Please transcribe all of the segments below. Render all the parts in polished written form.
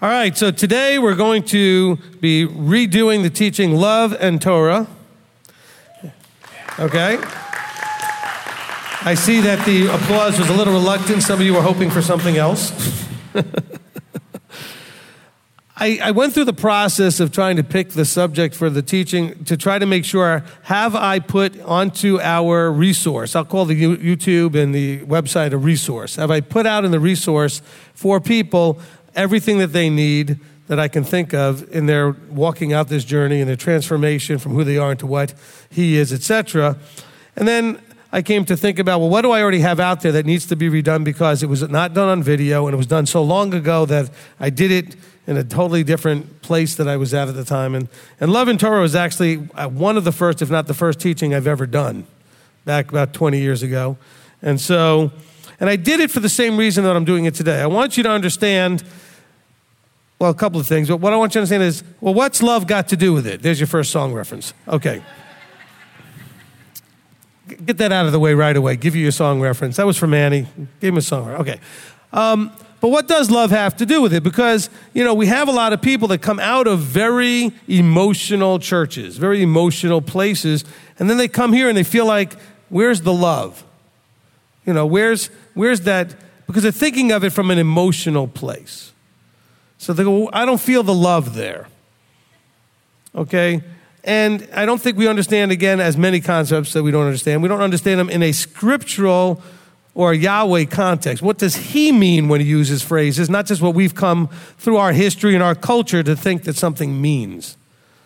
All right, so today we're going to be redoing the teaching Love and Torah. Okay? I see that the applause was a little reluctant. Some of you were hoping for something else. I went through the process of trying to pick the subject for the teaching to try to make sure, have I put onto our resource, I'll call the YouTube and the website a resource, have I put out in the resource for people everything that they need that I can think of in their walking out this journey and their transformation from who they are into what He is, etc. And then I came to think about, well, what do I already have out there that needs to be redone because it was not done on video and it was done so long ago that I did it in a totally different place that I was at the time. And Love and Torah was actually one of the first, if not the first teaching I've ever done back about 20 years ago. And I did it for the same reason that I'm doing it today. I want you to understand, well, a couple of things. But what I want you to understand is, well, what's love got to do with it? There's your first song reference. Okay. Get that out of the way right away. Give you your song reference. That was from Annie. Give him a song. Okay. But what does love have to do with it? Because, we have a lot of people that come out of very emotional churches, very emotional places, and then they come here and they feel like, where's the love? Where's that? Because they're thinking of it from an emotional place. So they go, I don't feel the love there. Okay? And I don't think we understand, again, as many concepts that we don't understand. We don't understand them in a scriptural or Yahweh context. What does He mean when He uses phrases? Not just what we've come through our history and our culture to think that something means.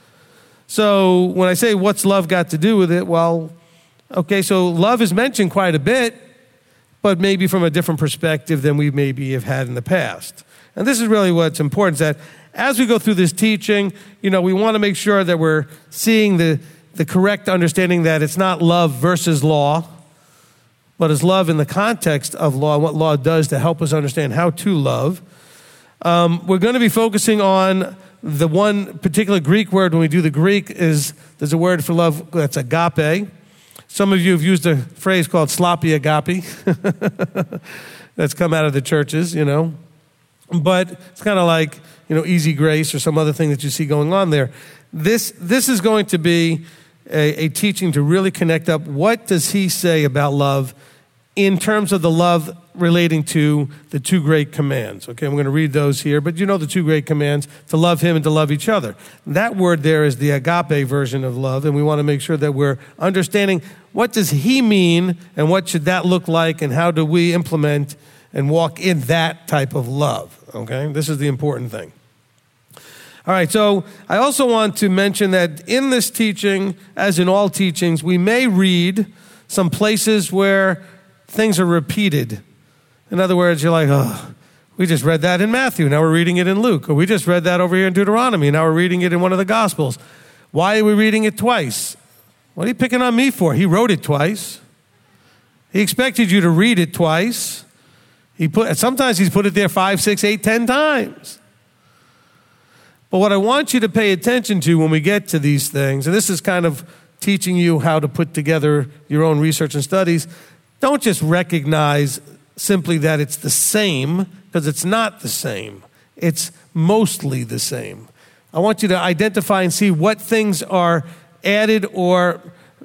So when I say what's love got to do with it, well, okay, so love is mentioned quite a bit, but maybe from a different perspective than we maybe have had in the past. And this is really what's important, is that as we go through this teaching, we want to make sure that we're seeing the correct understanding that it's not love versus law, but it's love in the context of law and what law does to help us understand how to love. We're going to be focusing on the one particular Greek word. When we do the Greek, there's a word for love that's agape. Some of you have used a phrase called sloppy agape. That's come out of the churches, But it's kind of like, easy grace or some other thing that you see going on there. This is going to be a teaching to really connect up. What does He say about love in terms of the love relating to the two great commands? Okay, I'm going to read those here, but the two great commands, to love Him and to love each other. That word there is the agape version of love, and we want to make sure that we're understanding what does He mean and what should that look like and how do we implement and walk in that type of love, okay? This is the important thing. All right, so I also want to mention that in this teaching, as in all teachings, we may read some places where things are repeated. In other words, you're like, oh, we just read that in Matthew, now we're reading it in Luke. Or we just read that over here in Deuteronomy, now we're reading it in one of the Gospels. Why are we reading it twice? What are you picking on me for? He wrote it twice. He expected you to read it twice. Sometimes He's put it there 5, 6, 8, 10 times. But what I want you to pay attention to when we get to these things, and this is kind of teaching you how to put together your own research and studies, don't just recognize simply that it's the same, because it's not the same. It's mostly the same. I want you to identify and see what things are added or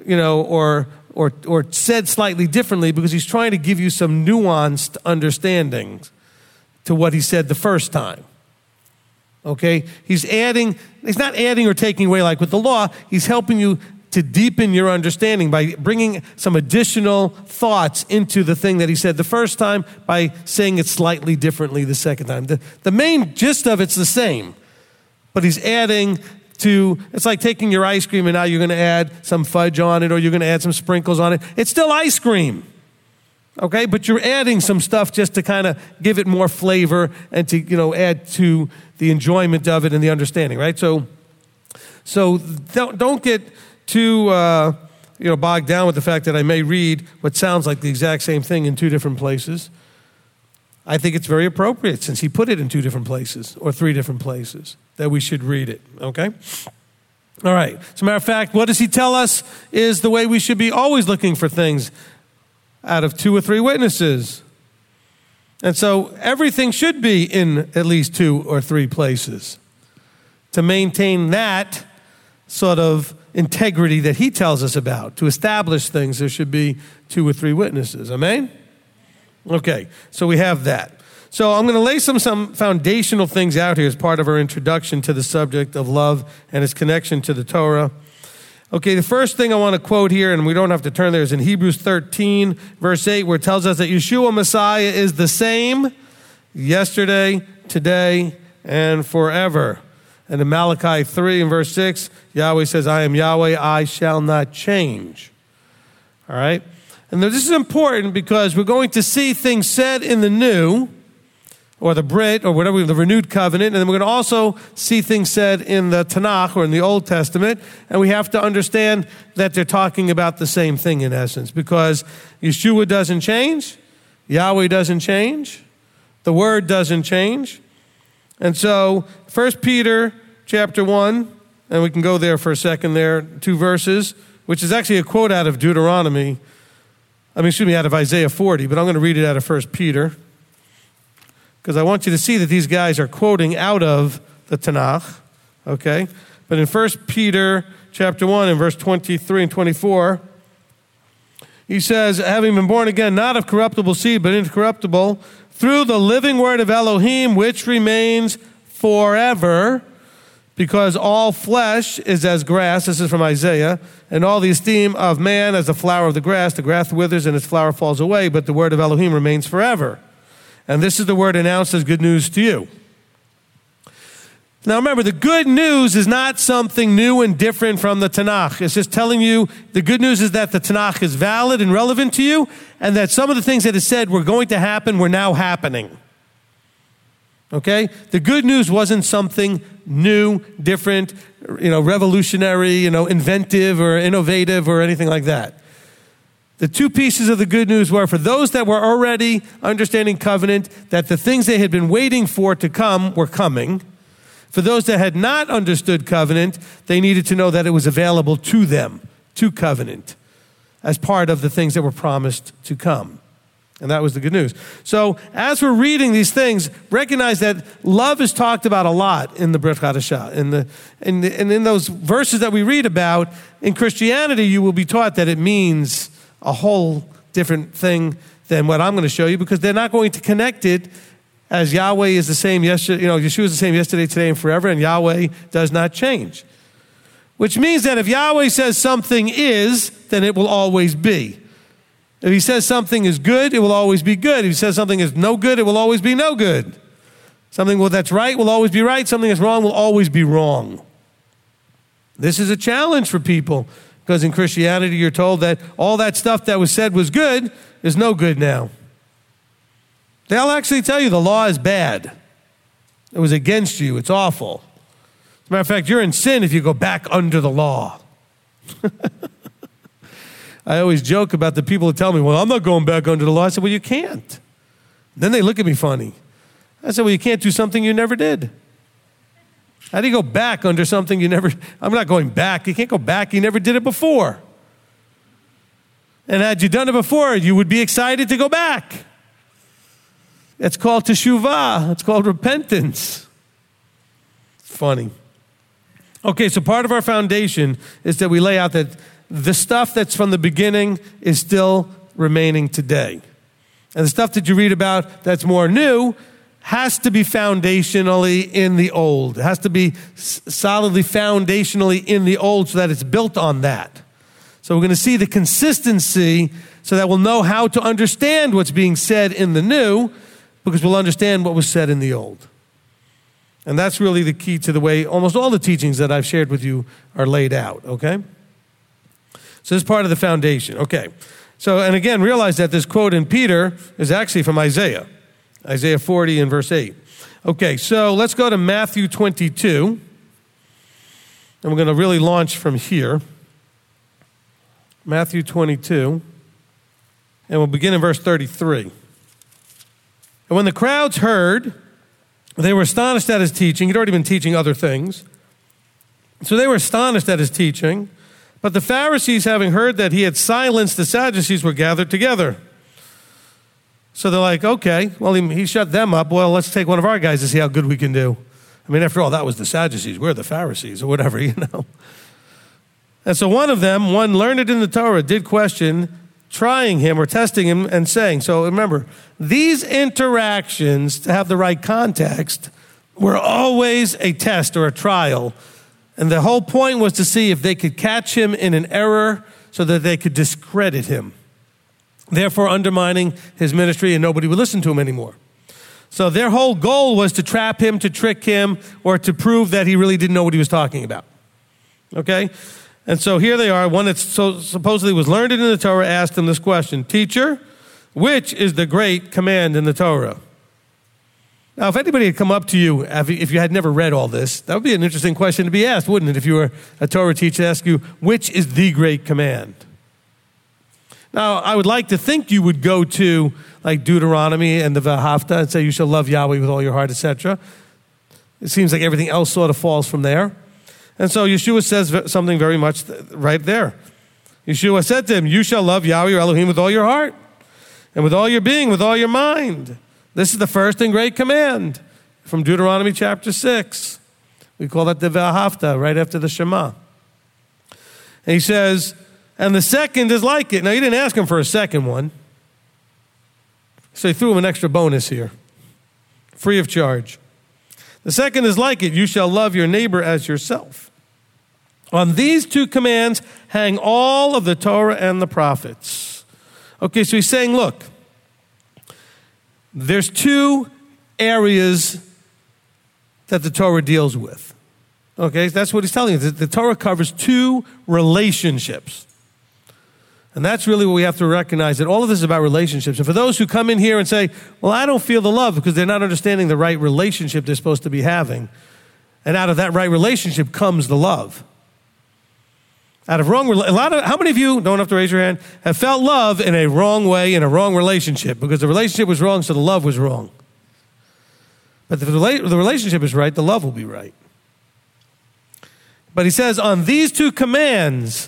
said slightly differently, because He's trying to give you some nuanced understanding to what He said the first time. Okay? He's not adding or taking away like with the law. He's helping you to deepen your understanding by bringing some additional thoughts into the thing that He said the first time by saying it slightly differently the second time. The main gist of it's the same, but He's adding to, it's like taking your ice cream and now you're going to add some fudge on it or you're going to add some sprinkles on it. It's still ice cream, okay? But you're adding some stuff just to kind of give it more flavor and to, add to the enjoyment of it and the understanding, right? So don't get too, bogged down with the fact that I may read what sounds like the exact same thing in two different places. I think it's very appropriate, since He put it in two different places or three different places, that we should read it, okay? All right. As a matter of fact, what does He tell us is the way we should be always looking for things out of 2 or 3 witnesses. And so everything should be in at least 2 or 3 places to maintain that sort of integrity that he tells us about. To establish things, there should be 2 or 3 witnesses. Amen? Okay, so we have that. So I'm going to lay some foundational things out here as part of our introduction to the subject of love and its connection to the Torah. Okay, the first thing I want to quote here, and we don't have to turn there, is in Hebrews 13, verse 8, where it tells us that Yeshua Messiah is the same yesterday, today, and forever. And in Malachi 3 and verse 6, Yahweh says, I am Yahweh, I shall not change. All right? And this is important because we're going to see things said in the new, or the Brit, or whatever, the renewed covenant, and then we're going to also see things said in the Tanakh, or in the Old Testament, and we have to understand that they're talking about the same thing in essence, because Yeshua doesn't change, Yahweh doesn't change, the Word doesn't change. And so 1 Peter chapter 1, and we can go there for a second there, 2 verses, which is actually a quote out of out of Isaiah 40, but I'm going to read it out of 1 Peter, because I want you to see that these guys are quoting out of the Tanakh, okay? But in 1 Peter chapter 1 and verse 23 and 24, he says, having been born again, not of corruptible seed, but incorruptible, through the living word of Elohim, which remains forever, because all flesh is as grass, this is from Isaiah, and all the esteem of man as the flower of the grass withers and its flower falls away, but the word of Elohim remains forever. And this is the word announced as good news to you. Now remember, the good news is not something new and different from the Tanakh. It's just telling you the good news is that the Tanakh is valid and relevant to you, and that some of the things that it said were going to happen were now happening. Okay? The good news wasn't something new, different, revolutionary, inventive or innovative or anything like that. The 2 pieces of the good news were for those that were already understanding covenant, that the things they had been waiting for to come were coming. For those that had not understood covenant, they needed to know that it was available to them, to covenant, as part of the things that were promised to come. And that was the good news. So as we're reading these things, recognize that love is talked about a lot in the Brit Hadashah. And in those verses that we read about, in Christianity, you will be taught that it means a whole different thing than what I'm going to show you, because they're not going to connect it as Yahweh is the same yesterday, Yeshua is the same yesterday, today, and forever, and Yahweh does not change. Which means that if Yahweh says something is, then it will always be. If he says something is good, it will always be good. If he says something is no good, it will always be no good. Something that's right will always be right. Something that's wrong will always be wrong. This is a challenge for people, because in Christianity, you're told that all that stuff that was said was good is no good now. They'll actually tell you the law is bad. It was against you. It's awful. As a matter of fact, you're in sin if you go back under the law. I always joke about the people who tell me, well, I'm not going back under the law. I said, well, you can't. Then they look at me funny. I said, well, you can't do something you never did. How do you go back under something you never... I'm not going back. You can't go back. You never did it before. And had you done it before, you would be excited to go back. It's called teshuvah. It's called repentance. Funny. Okay, so part of our foundation is that we lay out that the stuff that's from the beginning is still remaining today. And the stuff that you read about that's more new has to be foundationally in the old. It has to be solidly foundationally in the old so that it's built on that. So we're going to see the consistency so that we'll know how to understand what's being said in the new, because we'll understand what was said in the old. And that's really the key to the way almost all the teachings that I've shared with you are laid out, okay? So this is part of the foundation, okay. So, and again, realize that this quote in Peter is actually from Isaiah 40 and verse 8. Okay, so let's go to Matthew 22, and we're going to really launch from here. Matthew 22, and we'll begin in verse 33. And when the crowds heard, they were astonished at his teaching. He'd already been teaching other things. So they were astonished at his teaching. But the Pharisees, having heard that he had silenced the Sadducees, were gathered together. So they're like, okay, well, he shut them up. Well, let's take one of our guys to see how good we can do. I mean, after all, that was the Sadducees. We're the Pharisees or whatever, And so one of them, one learned in the Torah, did question, trying him or testing him and saying, so remember, these interactions, to have the right context, were always a test or a trial. And the whole point was to see if they could catch him in an error so that they could discredit him, therefore undermining his ministry, and nobody would listen to him anymore. So their whole goal was to trap him, to trick him, or to prove that he really didn't know what he was talking about. Okay? And so here they are. One that supposedly was learned in the Torah asked him this question, Teacher, which is the great command in the Torah? Now, if anybody had come up to you, if you had never read all this, that would be an interesting question to be asked, wouldn't it? If you were a Torah teacher to ask you, which is the great command? Now, I would like to think you would go to like Deuteronomy and the V'ahavta and say you shall love Yahweh with all your heart, etc. It seems like everything else sort of falls from there. And so Yeshua says something very much right there. Yeshua said to him, you shall love Yahweh your Elohim with all your heart and with all your being, with all your mind. This is the first and great command from Deuteronomy chapter 6. We call that the V'ahavta, right after the Shema. And he says, and the second is like it. Now, he didn't ask him for a second one. So he threw him an extra bonus here, free of charge. The second is like it. You shall love your neighbor as yourself. On these two commands hang all of the Torah and the prophets. Okay, so he's saying, look, there's two areas that the Torah deals with. Okay, that's what he's telling you. The Torah covers two relationships. And that's really what we have to recognize, that all of this is about relationships. And for those who come in here and say, well, I don't feel the love because they're not understanding the right relationship they're supposed to be having. And out of that right relationship comes the love. How many of you, don't have to raise your hand, have felt love in a wrong way, in a wrong relationship? Because the relationship was wrong, so the love was wrong. But if the relationship is right, the love will be right. But he says, on these two commands,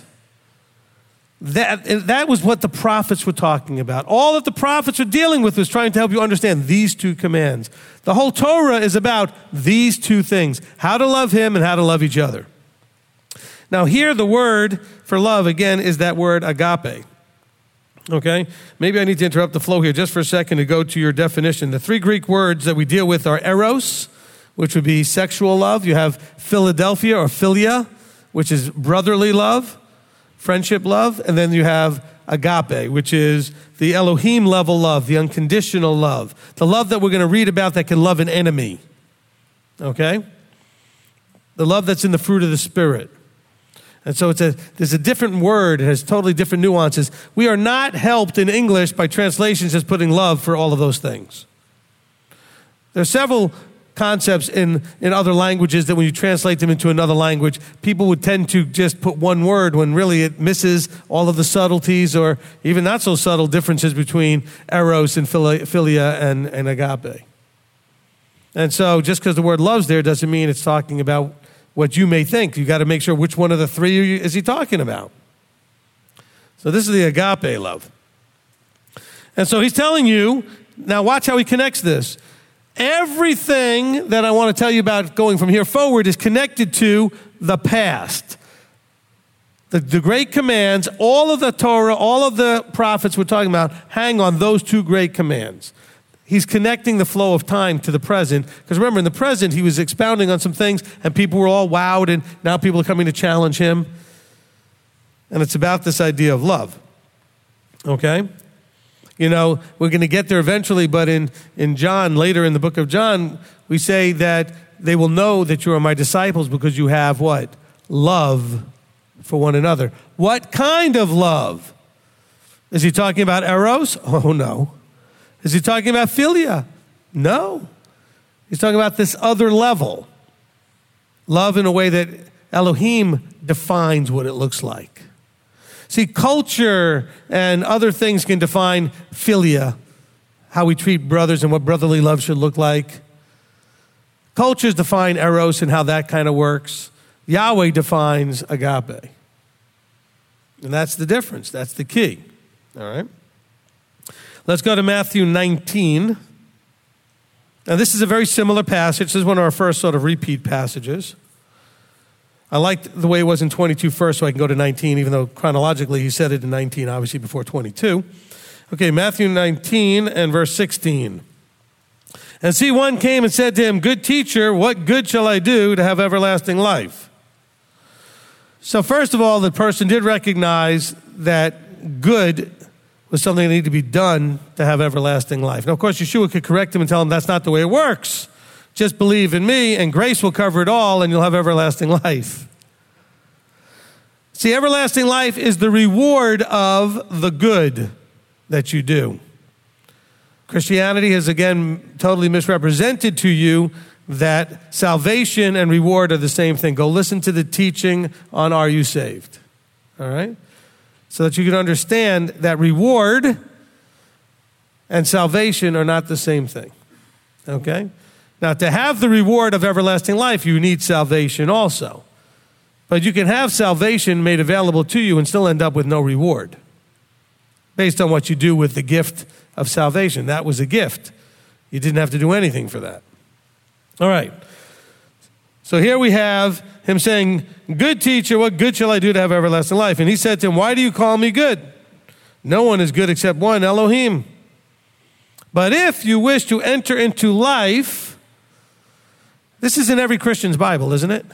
that was what the prophets were talking about. All that the prophets were dealing with was trying to help you understand these two commands. The whole Torah is about these two things, how to love him and how to love each other. Now here the word for love, again, is that word agape. Okay? Maybe I need to interrupt the flow here just for a second to go to your definition. The three Greek words that we deal with are eros, which would be sexual love. You have Philadelphia or philia, which is brotherly love, friendship love. And then you have agape, which is the Elohim level love, the unconditional love. The love that we're going to read about that can love an enemy. Okay? The love that's in the fruit of the Spirit. And so there's a different word. It has totally different nuances. We are not helped in English by translations just putting love for all of those things. There are several concepts in other languages that when you translate them into another language, people would tend to just put one word when really it misses all of the subtleties or even not so subtle differences between eros and philia and agape. And so just because the word love's there doesn't mean it's talking about what you may think. You got to make sure which one of the three is he talking about. So this is the agape love. And so he's telling you, now watch how he connects this. Everything that I want to tell you about going from here forward is connected to the past. The great commands, all of the Torah, all of the prophets we're talking about hang on those two great commands. He's connecting the flow of time to the present. Because remember, in the present, he was expounding on some things, and people were all wowed, and now people are coming to challenge him. And it's about this idea of love. Okay? You know, we're going to get there eventually, but in John, later in the book of John, we say that they will know that you are my disciples because you have what? Love for one another. What kind of love? Is he talking about eros? Oh, no. Is he talking about philia? No. He's talking about this other level. Love in a way that Elohim defines what it looks like. See, culture and other things can define philia, how we treat brothers and what brotherly love should look like. Cultures define eros and how that kind of works. Yahweh defines agape. And that's the difference. That's the key. All right? Let's go to Matthew 19. Now, this is a very similar passage. This is one of our first sort of repeat passages. I liked the way it was in 22 first, so I can go to 19, even though chronologically he said it in 19, obviously before 22. Okay, Matthew 19 and verse 16. And see, one came and said to him, "Good teacher, what good shall I do to have everlasting life?" So first of all, the person did recognize that good was something that needed to be done to have everlasting life. Now, of course, Yeshua could correct him and tell him that's not the way it works. Just believe in me, and grace will cover it all, and you'll have everlasting life. See, everlasting life is the reward of the good that you do. Christianity has, again, totally misrepresented to you that salvation and reward are the same thing. Go listen to the teaching on Are You Saved? All right? So that you can understand that reward and salvation are not the same thing. Okay? Now, to have the reward of everlasting life, you need salvation also. But you can have salvation made available to you and still end up with no reward based on what you do with the gift of salvation. That was a gift. You didn't have to do anything for that. All right. So here we have him saying, "Good teacher, what good shall I do to have everlasting life?" And he said to him, "Why do you call me good? No one is good except one, Elohim. But if you wish to enter into life," this is in every Christian's Bible, isn't it?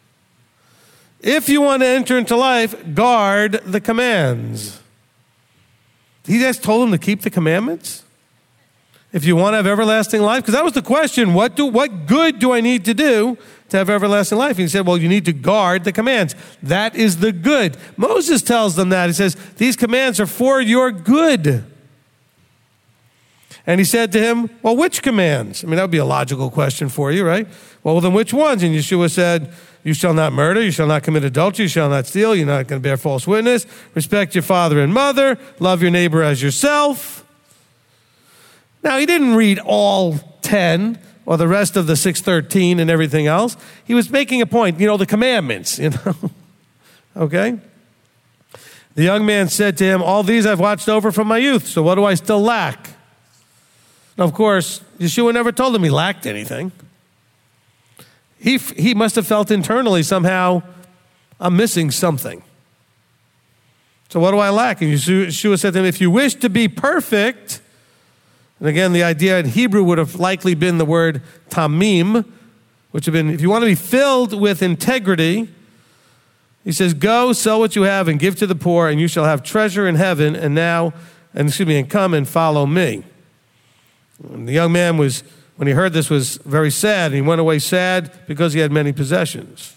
"If you want to enter into life, guard the commands." He just told him to keep the commandments? If you want to have everlasting life? Because that was the question. What good do I need to do to have everlasting life? And he said, well, you need to guard the commands. That is the good. Moses tells them that. He says, these commands are for your good. And he said to him, well, which commands? I mean, that would be a logical question for you, right? Well, then which ones? And Yeshua said, you shall not murder, you shall not commit adultery, you shall not steal, you're not going to bear false witness, respect your father and mother, love your neighbor as yourself. Now, he didn't read all 10 or the rest of the 613 and everything else. He was making a point, the commandments, Okay? The young man said to him, all these I've watched over from my youth, so what do I still lack? Now, of course, Yeshua never told him he lacked anything. He must have felt internally somehow, I'm missing something. So what do I lack? And Yeshua said to him, if you wish to be perfect, and again, the idea in Hebrew would have likely been the word tamim, which would have been, if you want to be filled with integrity, he says, go, sell what you have and give to the poor, and you shall have treasure in heaven, and come and follow me. And the young man when he heard this, was very sad, and he went away sad because he had many possessions.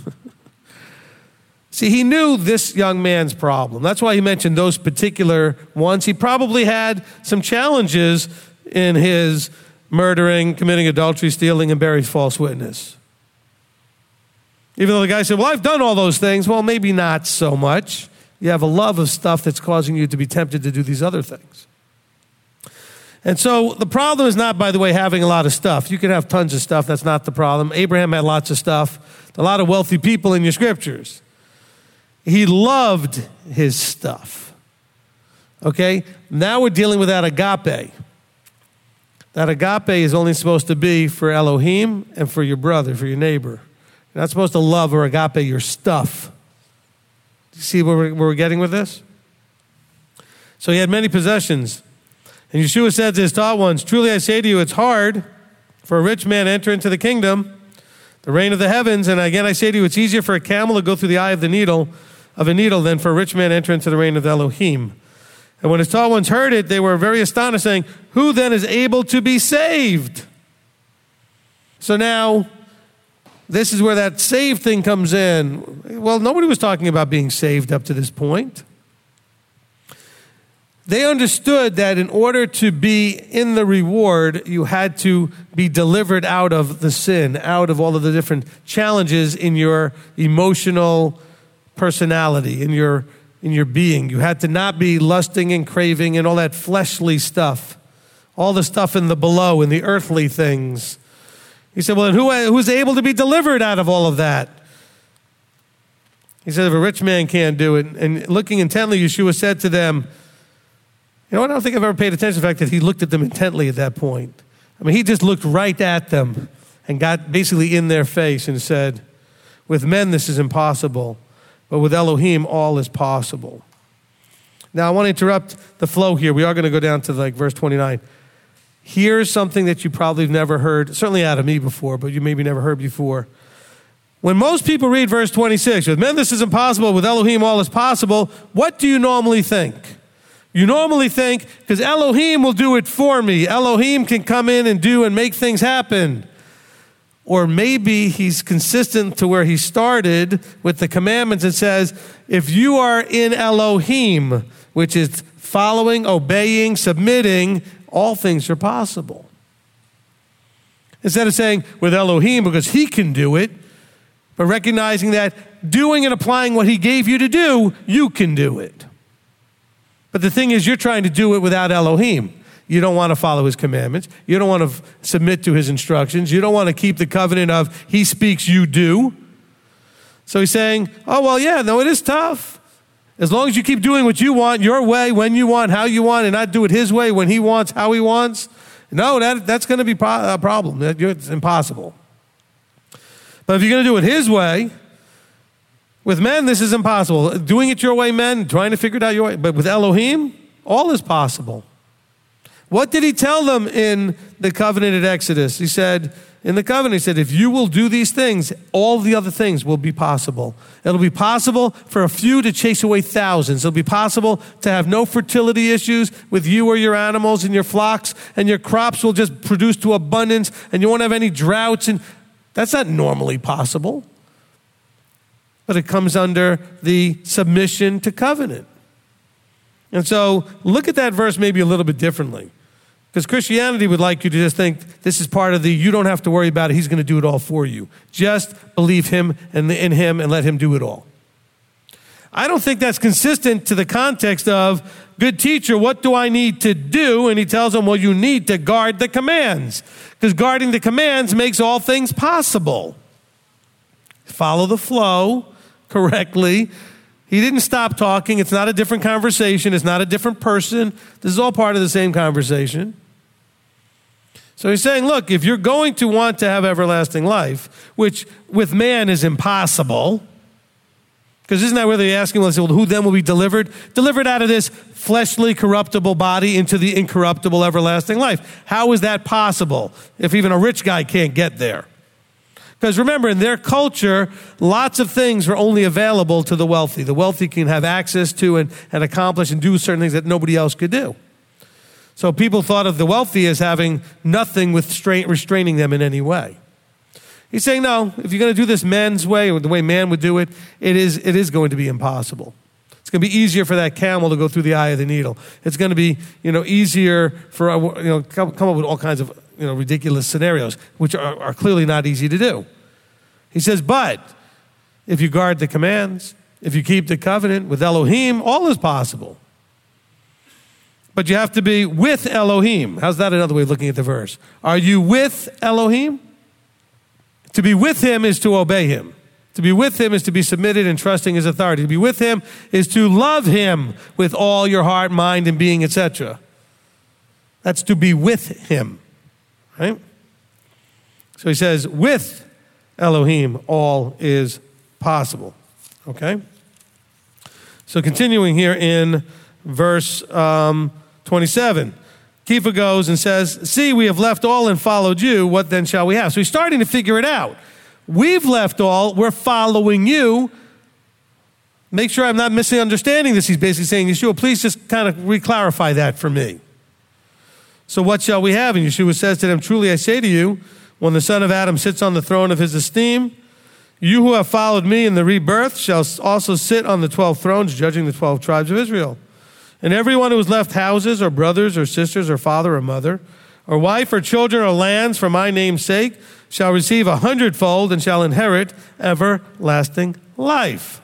See, he knew this young man's problem. That's why he mentioned those particular ones. He probably had some challenges in his murdering, committing adultery, stealing, and bearing false witness. Even though the guy said, well, I've done all those things. Well, maybe not so much. You have a love of stuff that's causing you to be tempted to do these other things. And so the problem is not, by the way, having a lot of stuff. You can have tons of stuff. That's not the problem. Abraham had lots of stuff. A lot of wealthy people in your scriptures. He loved his stuff. Okay? Now we're dealing with that agape. That agape is only supposed to be for Elohim and for your brother, for your neighbor. You're not supposed to love or agape your stuff. Do you see where we're getting with this? So he had many possessions. And Yeshua said to his taught ones, truly I say to you, it's hard for a rich man to enter into the kingdom, the reign of the heavens. And again, I say to you, it's easier for a camel to go through the eye of a needle than for a rich man to enter into the reign of Elohim. And when his taught ones heard it, they were very astonished, saying, who then is able to be saved? So now, this is where that saved thing comes in. Well, nobody was talking about being saved up to this point. They understood that in order to be in the reward, you had to be delivered out of the sin, out of all of the different challenges in your emotional personality, in your being. You had to not be lusting and craving and all that fleshly stuff, all the stuff in the below, in the earthly things. He said, well, then who's able to be delivered out of all of that? He said, if a rich man can't do it. And looking intently, Yeshua said to them, You know what? I don't think I've ever paid attention to the fact that he looked at them intently at that point. I mean, he just looked right at them and got basically in their face and said, with men this is impossible, but with Elohim all is possible. Now I want to interrupt the flow here. We are going to go down to verse 29. Here's something that you probably have never heard, certainly out of me before, but you maybe never heard before. When most people read verse 26, with men this is impossible, with Elohim all is possible, what do you normally think? You normally think, because Elohim will do it for me. Elohim can come in and do and make things happen. Or maybe he's consistent to where he started with the commandments and says, if you are in Elohim, which is following, obeying, submitting, all things are possible. Instead of saying with Elohim because he can do it, but recognizing that doing and applying what he gave you to do, you can do it. But the thing is, you're trying to do it without Elohim. You don't want to follow his commandments. You don't want to submit to his instructions. You don't want to keep the covenant of he speaks, you do. So he's saying, oh, well, yeah, no, it is tough. As long as you keep doing what you want, your way, when you want, how you want, and not do it his way, when he wants, how he wants. No, that's going to be a problem. It's impossible. But if you're going to do it his way, with men, this is impossible. Doing it your way, men, trying to figure it out your way. But with Elohim, all is possible. What did he tell them in the covenant at Exodus? He said, in the covenant, he said, if you will do these things, all the other things will be possible. It'll be possible for a few to chase away thousands. It'll be possible to have no fertility issues with you or your animals and your flocks, and your crops will just produce to abundance, and you won't have any droughts. And that's not normally possible. But it comes under the submission to covenant. And so look at that verse maybe a little bit differently. Because Christianity would like you to just think this is part of the, you don't have to worry about it, he's going to do it all for you. Just believe him and in him and let him do it all. I don't think that's consistent to the context of, good teacher, what do I need to do? And he tells them, well, you need to guard the commands. Because guarding the commands makes all things possible. Follow the flow correctly. He didn't stop talking. It's not a different conversation. It's not a different person. This is all part of the same conversation. So he's saying, look, if you're going to want to have everlasting life, which with man is impossible, because isn't that where they're asking, well, who then will be delivered? Delivered out of this fleshly, corruptible body into the incorruptible, everlasting life. How is that possible if even a rich guy can't get there? Because remember, in their culture, lots of things were only available to the wealthy. The wealthy can have access to and accomplish and do certain things that nobody else could do. So people thought of the wealthy as having nothing restraining them in any way. He's saying, no, if you're going to do this man's way, or the way man would do it, it is going to be impossible. It's going to be easier for that camel to go through the eye of the needle. It's going to be, easier for, come up with all kinds of, ridiculous scenarios, which are clearly not easy to do. He says, but if you guard the commands, if you keep the covenant with Elohim, all is possible. But you have to be with Elohim. How's that another way of looking at the verse? Are you with Elohim? To be with him is to obey him. To be with him is to be submitted and trusting his authority. To be with him is to love him with all your heart, mind, and being, etc. That's to be with him. Right? So he says, with Elohim, all is possible. Okay? So continuing here in verse 27, Kepha goes and says, see, we have left all and followed you. What then shall we have? So he's starting to figure it out. We've left all. We're following you. Make sure I'm not misunderstanding this. He's basically saying, Yeshua, please just kind of re-clarify that for me. So what shall we have? And Yeshua says to them, truly I say to you, when the Son of Adam sits on the throne of his esteem, you who have followed me in the rebirth shall also sit on the 12 thrones, judging the 12 tribes of Israel. And everyone who has left houses or brothers or sisters or father or mother or wife or children or lands for my name's sake shall receive 100-fold and shall inherit everlasting life.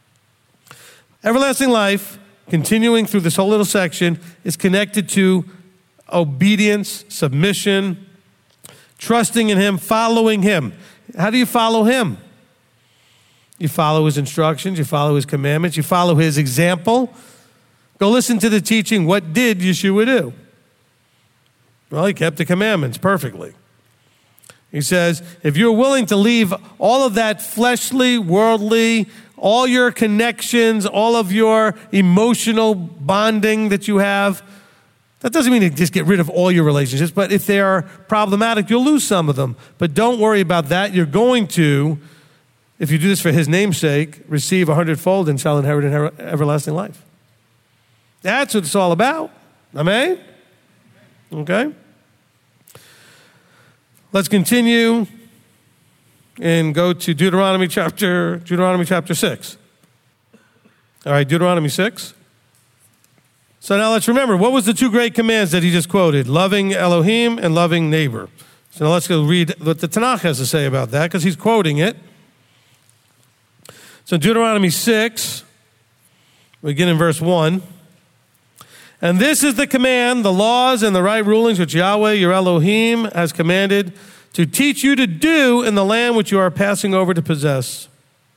Everlasting life, continuing through this whole little section, is connected to obedience, submission, trusting in him, following him. How do you follow him? You follow his instructions, you follow his commandments, you follow his example. Go listen to the teaching. What did Yeshua do? Well, he kept the commandments perfectly. He says, if you're willing to leave all of that fleshly, worldly, all your connections, all of your emotional bonding that you have, that doesn't mean to just get rid of all your relationships, but if they are problematic, you'll lose some of them. But don't worry about that. You're going to, if you do this for his name's sake, receive 100-fold and shall inherit everlasting life. That's what it's all about. Amen? Okay? Let's continue and go to Deuteronomy chapter 6. All right, Deuteronomy 6. So now let's remember, what was the two great commands that he just quoted? Loving Elohim and loving neighbor. So now let's go read what the Tanakh has to say about that, because he's quoting it. So Deuteronomy 6, we begin in verse 1. And this is the command, the laws and the right rulings which Yahweh, your Elohim, has commanded to teach you to do in the land which you are passing over to possess.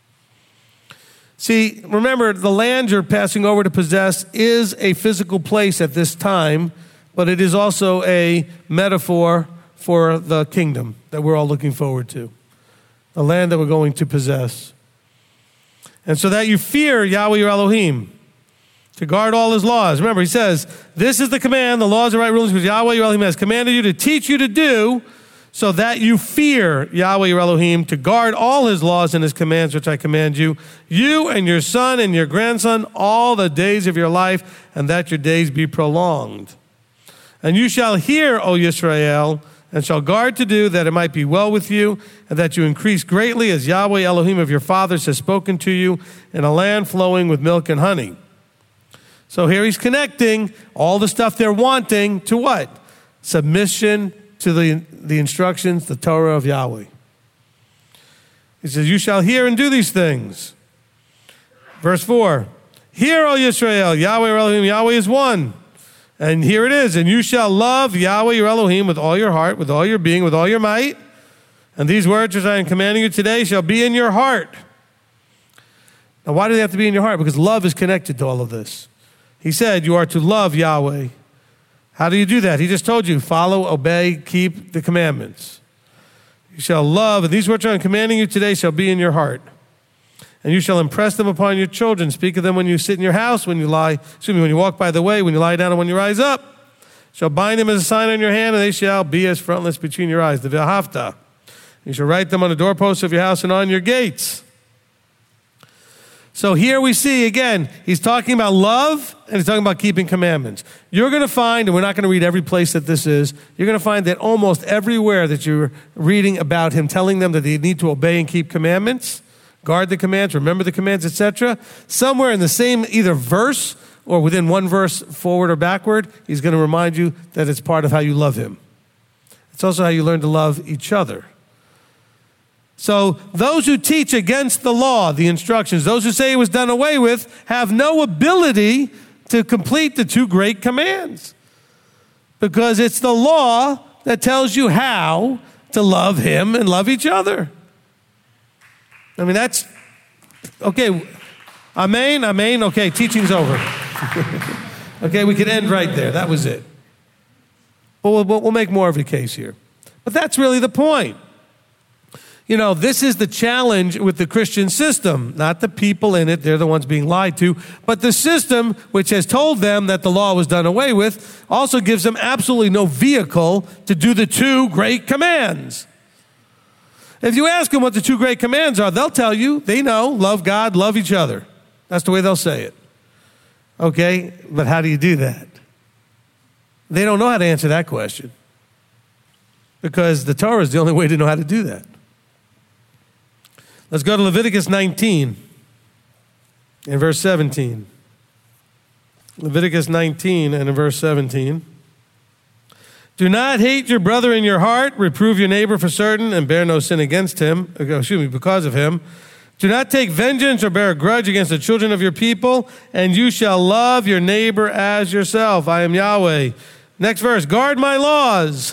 See, remember, the land you're passing over to possess is a physical place at this time, but it is also a metaphor for the kingdom that we're all looking forward to, the land that we're going to possess. And so that you fear Yahweh, your Elohim, to guard all his laws. Remember, he says, this is the command, the laws and right rulings which Yahweh, your Elohim, has commanded you to teach you to do, so that you fear Yahweh, your Elohim, to guard all his laws and his commands which I command you, you and your son and your grandson, all the days of your life, and that your days be prolonged. And you shall hear, O Yisrael, and shall guard to do, that it might be well with you, and that you increase greatly, as Yahweh, Elohim of your fathers, has spoken to you, in a land flowing with milk and honey. So here he's connecting all the stuff they're wanting to what? Submission to the instructions, the Torah of Yahweh. He says, you shall hear and do these things. Verse 4, hear, O Yisrael, Yahweh, your Elohim, Yahweh is one. And here it is, and you shall love Yahweh, your Elohim, with all your heart, with all your being, with all your might. And these words which I am commanding you today shall be in your heart. Now, why do they have to be in your heart? Because love is connected to all of this. He said you are to love Yahweh. How do you do that? He just told you, follow, obey, keep the commandments. You shall love, and these words I am commanding you today shall be in your heart. And you shall impress them upon your children. Speak of them when you sit in your house, when you walk by the way, when you lie down, and when you rise up. Shall bind them as a sign on your hand, and they shall be as frontlets between your eyes. The V'ahavta. You shall write them on the doorposts of your house and on your gates. So here we see, again, he's talking about love, and he's talking about keeping commandments. You're going to find, and we're not going to read every place that this is, you're going to find that almost everywhere that you're reading about him telling them that they need to obey and keep commandments, guard the commands, remember the commands, etc., somewhere in the same either verse or within one verse forward or backward, he's going to remind you that it's part of how you love him. It's also how you learn to love each other. So those who teach against the law, the instructions, those who say it was done away with, have no ability to complete the two great commands. Because it's the law that tells you how to love him and love each other. I mean, that's, okay, amen, amen, okay, teaching's over. Okay, we could end right there, that was it. But we'll make more of a case here. But that's really the point. You know, this is the challenge with the Christian system, not the people in it, they're the ones being lied to, but the system which has told them that the law was done away with also gives them absolutely no vehicle to do the two great commands. If you ask them what the two great commands are, they'll tell you, they know, love God, love each other. That's the way they'll say it. Okay, but how do you do that? They don't know how to answer that question because the Torah is the only way to know how to do that. Let's go to Leviticus 19 and verse 17. Leviticus 19 and in verse 17. Do not hate your brother in your heart, reprove your neighbor for certain, and bear no sin against him, because of him. Do not take vengeance or bear a grudge against the children of your people, and you shall love your neighbor as yourself. I am Yahweh. Next verse, guard my laws.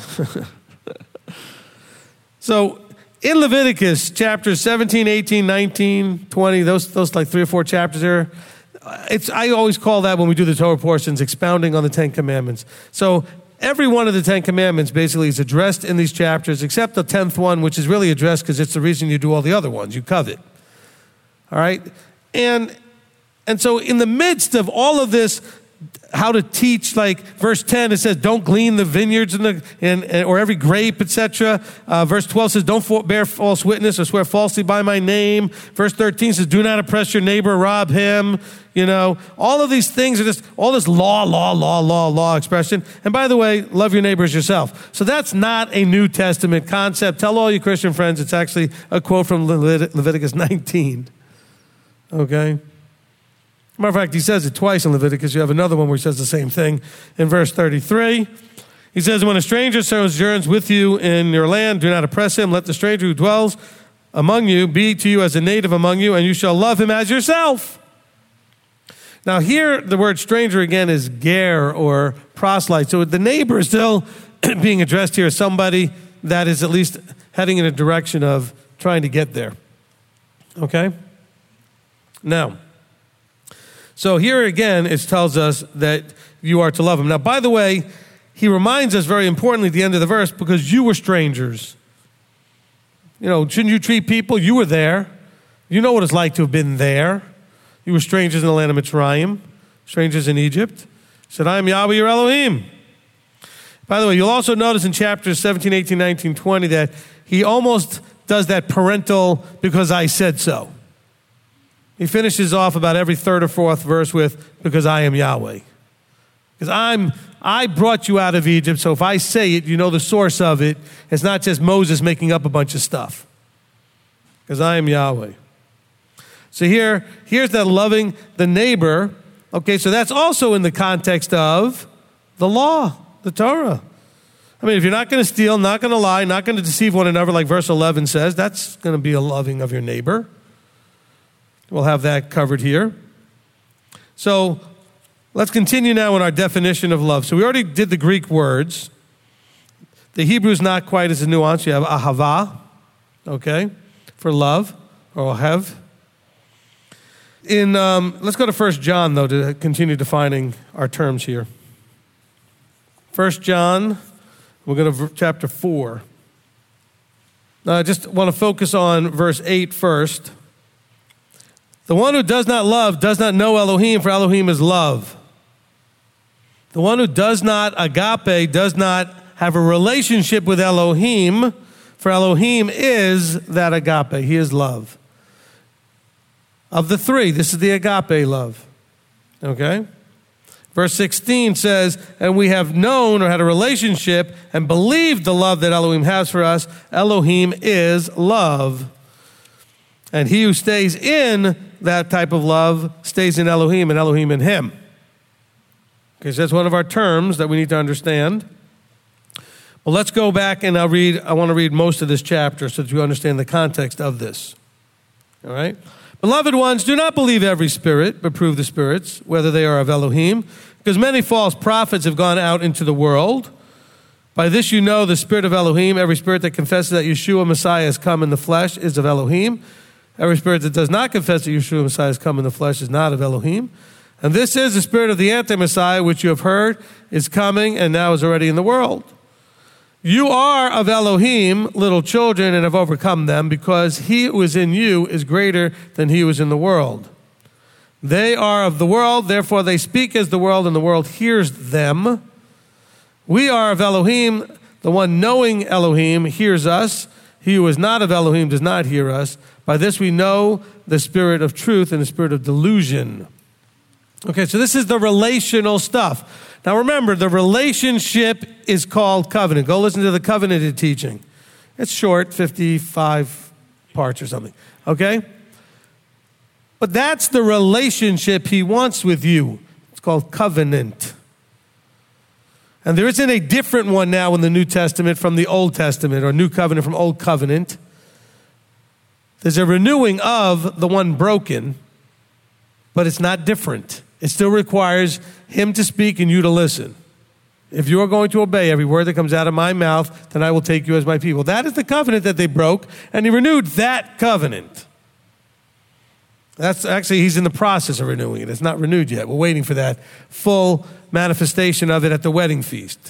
So, in Leviticus chapters 17, 18, 19, 20, those like 3 or 4 chapters there, I always call that, when we do the Torah portions, expounding on the Ten Commandments. So every one of the Ten Commandments basically is addressed in these chapters, except the 10th one, which is really addressed because it's the reason you do all the other ones. You covet. All right? And so in the midst of all of this, how to teach, like verse 10, it says, don't glean the vineyards or every grape, etc. Verse 12 says, don't bear false witness or swear falsely by my name. Verse 13 says, do not oppress your neighbor, rob him. All of these things are just all this law expression. And by the way, love your neighbor as yourself. So that's not a New Testament concept. Tell all your Christian friends it's actually a quote from Leviticus 19. Okay? Matter of fact, he says it twice in Leviticus. You have another one where he says the same thing in verse 33. He says, when a stranger sojourns with you in your land, do not oppress him. Let the stranger who dwells among you be to you as a native among you, and you shall love him as yourself. Now here, the word stranger again is ger, or proselyte. So the neighbor is still being addressed here as somebody that is at least heading in a direction of trying to get there. Okay? Now, so here again, it tells us that you are to love him. Now, by the way, he reminds us very importantly at the end of the verse, because you were strangers. Shouldn't you treat people? You were there. You know what it's like to have been there. You were strangers in the land of Mitzrayim, strangers in Egypt. He said, I am Yahweh your Elohim. By the way, you'll also notice in chapters 17, 18, 19, 20 that he almost does that parental because I said so. He finishes off about every third or fourth verse with, because I am Yahweh. Because I brought you out of Egypt, so if I say it, you know the source of it. It's not just Moses making up a bunch of stuff. Because I am Yahweh. So here's that loving the neighbor. Okay, so that's also in the context of the law, the Torah. I mean, if you're not going to steal, not going to lie, not going to deceive one another, like verse 11 says, that's going to be a loving of your neighbor. We'll have that covered here. So let's continue now in our definition of love. So we already did the Greek words. The Hebrew is not quite as nuanced. You have ahava, okay, for love, or ohev. Let's go to 1 John, though, to continue defining our terms here. 1 John, we'll go to chapter 4. Now, I just want to focus on verse 8 first. The one who does not love does not know Elohim, for Elohim is love. The one who does not agape does not have a relationship with Elohim, for Elohim is that agape. He is love. Of the three, this is the agape love. Okay? Verse 16 says, and we have known or had a relationship and believed the love that Elohim has for us. Elohim is love. And he who stays in that type of love stays in Elohim and Elohim in him. Okay, so that's one of our terms that we need to understand. Well, let's go back and I want to read most of this chapter so that you understand the context of this. All right? Beloved ones, do not believe every spirit, but prove the spirits, whether they are of Elohim, because many false prophets have gone out into the world. By this you know the spirit of Elohim. Every spirit that confesses that Yeshua Messiah has come in the flesh is of Elohim. Every spirit that does not confess that Yeshua Messiah has come in the flesh is not of Elohim. And this is the spirit of the anti-Messiah, which you have heard is coming and now is already in the world. You are of Elohim, little children, and have overcome them, because he who is in you is greater than he who is in the world. They are of the world, therefore they speak as the world, and the world hears them. We are of Elohim. The one knowing Elohim hears us. He who is not of Elohim does not hear us. By this we know the spirit of truth and the spirit of delusion. Okay, so this is the relational stuff. Now remember, the relationship is called covenant. Go listen to the covenanted teaching. It's short, 55 parts or something. Okay? But that's the relationship he wants with you. It's called covenant. And there isn't a different one now in the New Testament from the Old Testament, or New Covenant from Old Covenant. There's a renewing of the one broken, but it's not different. It still requires him to speak and you to listen. If you are going to obey every word that comes out of my mouth, then I will take you as my people. That is the covenant that they broke, and he renewed that covenant. That's actually, he's in the process of renewing it. It's not renewed yet. We're waiting for that full manifestation of it at the wedding feast.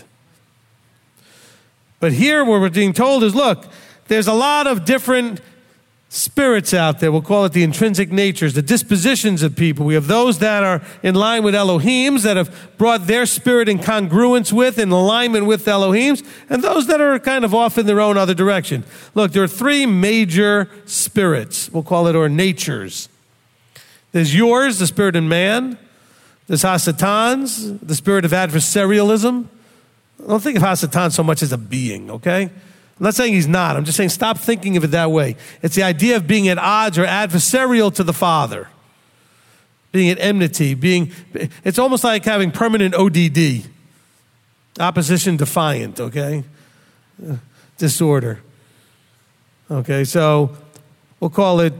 But here what we're being told is, look, there's a lot of different spirits out there. We'll call it the intrinsic natures, the dispositions of people. We have those that are in line with Elohim's, that have brought their spirit in congruence with, in alignment with Elohim's, and those that are kind of off in their own other direction. Look, there are three major spirits, we'll call it, or natures. There's yours, the spirit in man. There's Hasatan's, the spirit of adversarialism. I don't think of Hasatan so much as a being, okay? I'm not saying he's not. I'm just saying stop thinking of it that way. It's the idea of being at odds or adversarial to the Father. Being at enmity. It's almost like having permanent ODD. Opposition defiant, okay? Disorder. Okay, so we'll call it,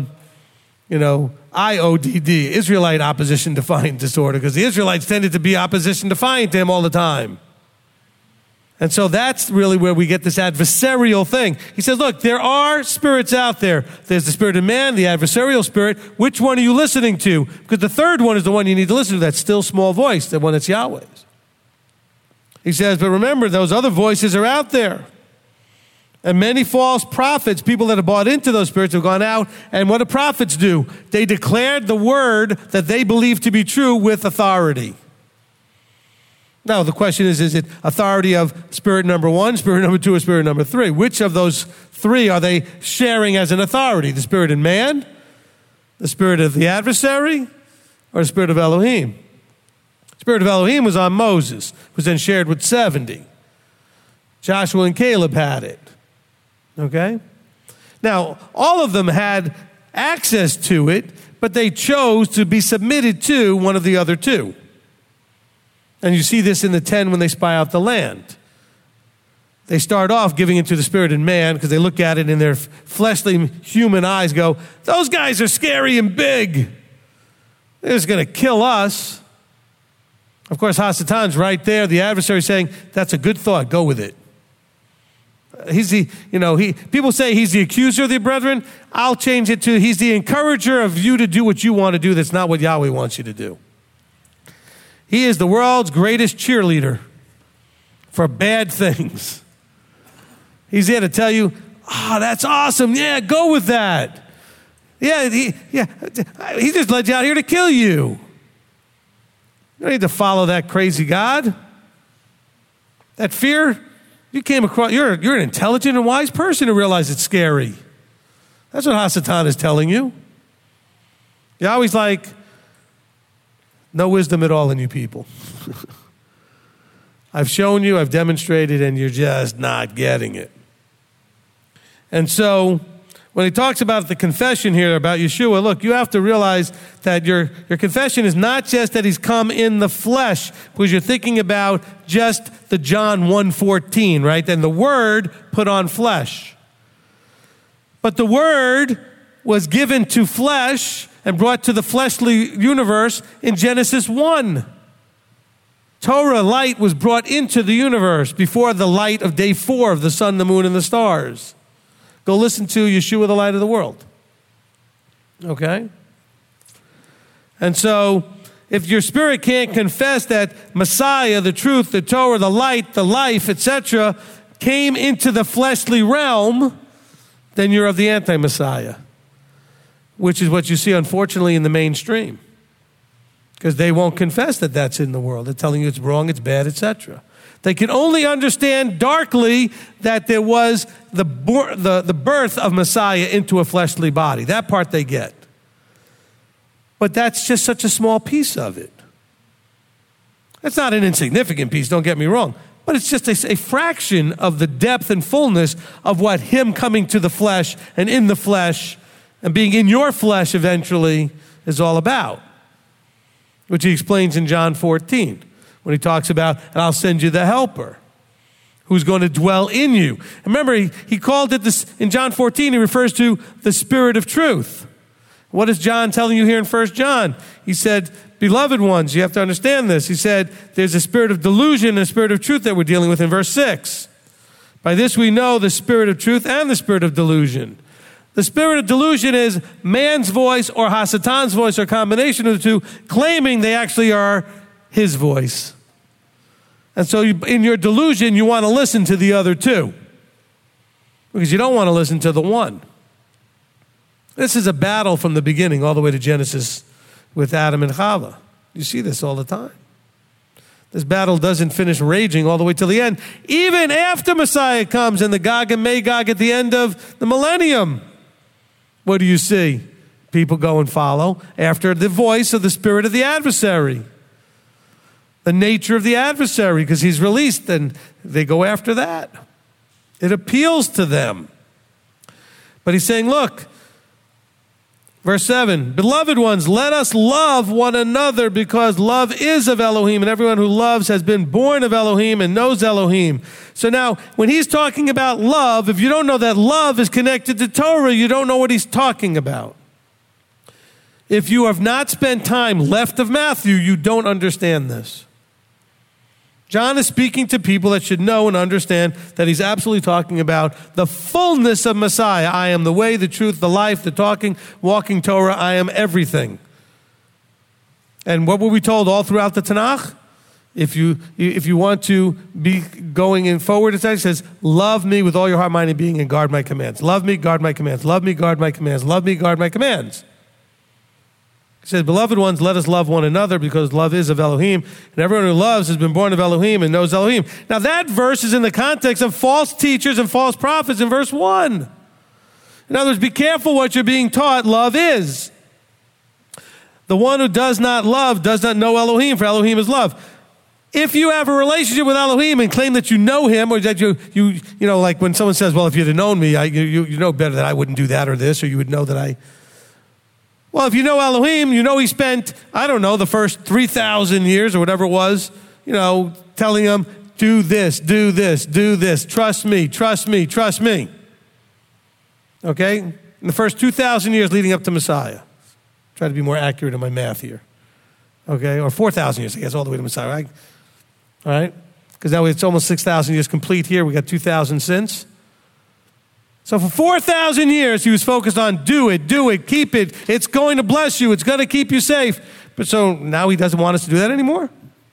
IODD, Israelite opposition defiant disorder, because the Israelites tended to be opposition defiant to him all the time. And so that's really where we get this adversarial thing. He says, look, there are spirits out there. There's the spirit of man, the adversarial spirit. Which one are you listening to? Because the third one is the one you need to listen to, that still small voice, the one that's Yahweh's. He says, but remember, those other voices are out there. And many false prophets, people that have bought into those spirits, have gone out. And what do prophets do? They declared the word that they believe to be true with authority. Now, the question is it authority of spirit number one, spirit number two, or spirit number three? Which of those three are they sharing as an authority? The spirit in man, the spirit of the adversary, or the spirit of Elohim? The spirit of Elohim was on Moses, was then shared with 70. Joshua and Caleb had it. Okay? Now, all of them had access to it, but they chose to be submitted to one of the other two. And you see this in the 10 when they spy out the land. They start off giving it to the spirit in man because they look at it in their fleshly human eyes, go, those guys are scary and big. They're just going to kill us. Of course, Hasatan's right there. The adversary saying, that's a good thought. Go with it. People say he's the accuser of the brethren. I'll change it to he's the encourager of you to do what you want to do. That's not what Yahweh wants you to do. He is the world's greatest cheerleader for bad things. He's there to tell you, that's awesome. Yeah, go with that. Yeah, he just led you out here to kill you. You don't need to follow that crazy God. That fear, you came across, you're an intelligent and wise person to realize it's scary. That's what Hasatan is telling you. You're always like, no wisdom at all in you people. I've shown you, I've demonstrated, and you're just not getting it. And so when he talks about the confession here about Yeshua, look, you have to realize that your confession is not just that he's come in the flesh, because you're thinking about just the John 1:14, right? And the Word put on flesh. But the Word was given to flesh and brought to the fleshly universe in Genesis 1. Torah, light, was brought into the universe before the light of day 4 of the sun, the moon, and the stars. Go listen to Yeshua, the light of the world. Okay? And so, if your spirit can't confess that Messiah, the truth, the Torah, the light, the life, etc., came into the fleshly realm, then you're of the anti-Messiah. Which is what you see, unfortunately, in the mainstream. Because they won't confess that that's in the world. They're telling you it's wrong, it's bad, etc. They can only understand darkly that there was the birth of Messiah into a fleshly body. That part they get. But that's just such a small piece of it. It's not an insignificant piece, don't get me wrong. But it's just a fraction of the depth and fullness of what him coming to the flesh and in the flesh and being in your flesh eventually is all about. Which he explains in John 14 when he talks about, and I'll send you the helper who's going to dwell in you. Remember, he called it this, in John 14, he refers to the Spirit of truth. What is John telling you here in 1 John? He said, beloved ones, you have to understand this. He said, there's a spirit of delusion and a spirit of truth that we're dealing with in verse 6. By this we know the spirit of truth and the spirit of delusion. The spirit of delusion is man's voice or Hasatan's voice or a combination of the two, claiming they actually are his voice. And so in your delusion, you want to listen to the other two because you don't want to listen to the one. This is a battle from the beginning all the way to Genesis with Adam and Chava. You see this all the time. This battle doesn't finish raging all the way till the end, even after Messiah comes and the Gog and Magog at the end of the millennium. What do you see? People go and follow after the voice of the spirit of the adversary, the nature of the adversary, because he's released, and they go after that. It appeals to them. But he's saying, look, verse 7, beloved ones, let us love one another because love is of Elohim, and everyone who loves has been born of Elohim and knows Elohim. So now, when he's talking about love, if you don't know that love is connected to Torah, you don't know what he's talking about. If you have not spent time left of Matthew, you don't understand this. John is speaking to people that should know and understand that he's absolutely talking about the fullness of Messiah. I am the way, the truth, the life, the talking, walking Torah. I am everything. And what were we told all throughout the Tanakh? If you want to be going in forward, it says, love me with all your heart, mind, and being, and guard my commands. Love me, guard my commands. Love me, guard my commands. Love me, guard my commands. He says, beloved ones, let us love one another because love is of Elohim, and everyone who loves has been born of Elohim and knows Elohim. Now that verse is in the context of false teachers and false prophets in verse 1. In other words, be careful what you're being taught love is. The one who does not love does not know Elohim, for Elohim is love. If you have a relationship with Elohim and claim that you know him, or that you know, like when someone says, well, if you'd have known me, you know better that I wouldn't do that or this, or you would know that I... Well, if you know Elohim, you know he spent, I don't know, the first 3,000 years or whatever it was, telling them, do this, do this, do this, trust me, trust me, trust me. Okay? In the first 2,000 years leading up to Messiah. Try to be more accurate in my math here. Okay? Or 4,000 years, I guess, all the way to Messiah, right? All right? Because now it's almost 6,000 years complete here. We got 2,000 since. So for 4,000 years, he was focused on do it, keep it. It's going to bless you. It's going to keep you safe. But so now he doesn't want us to do that anymore?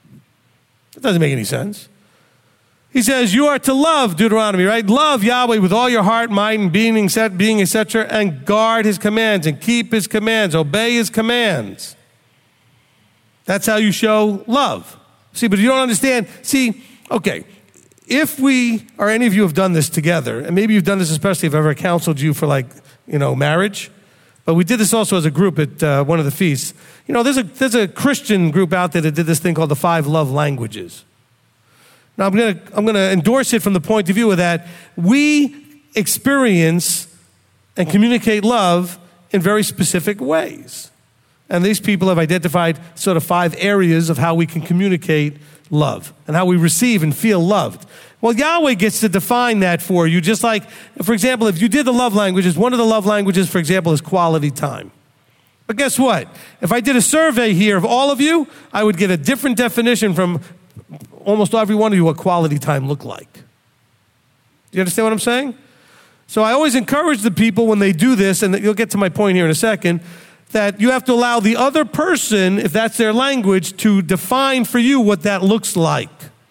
It doesn't make any sense. He says, you are to love, Deuteronomy, right? Love Yahweh with all your heart, mind, and being, etc., and guard his commands and keep his commands, obey his commands. That's how you show love. See, but if you don't understand, okay, if we, or any of you have done this together, and maybe you've done this especially if I've ever counseled you for marriage, but we did this also as a group at one of the feasts. There's a Christian group out there that did this thing called the 5 love languages. Now I'm gonna endorse it from the point of view of that we experience and communicate love in very specific ways. And these people have identified sort of 5 areas of how we can communicate love and how we receive and feel loved. Well, Yahweh gets to define that for you, just like, for example, if you did the love languages, one of the love languages, for example, is quality time. But guess what? If I did a survey here of all of you, I would get a different definition from almost every one of you what quality time looked like. Do you understand what I'm saying? So I always encourage the people when they do this, and you'll get to my point here in a second, that you have to allow the other person, if that's their language, to define for you what that looks like.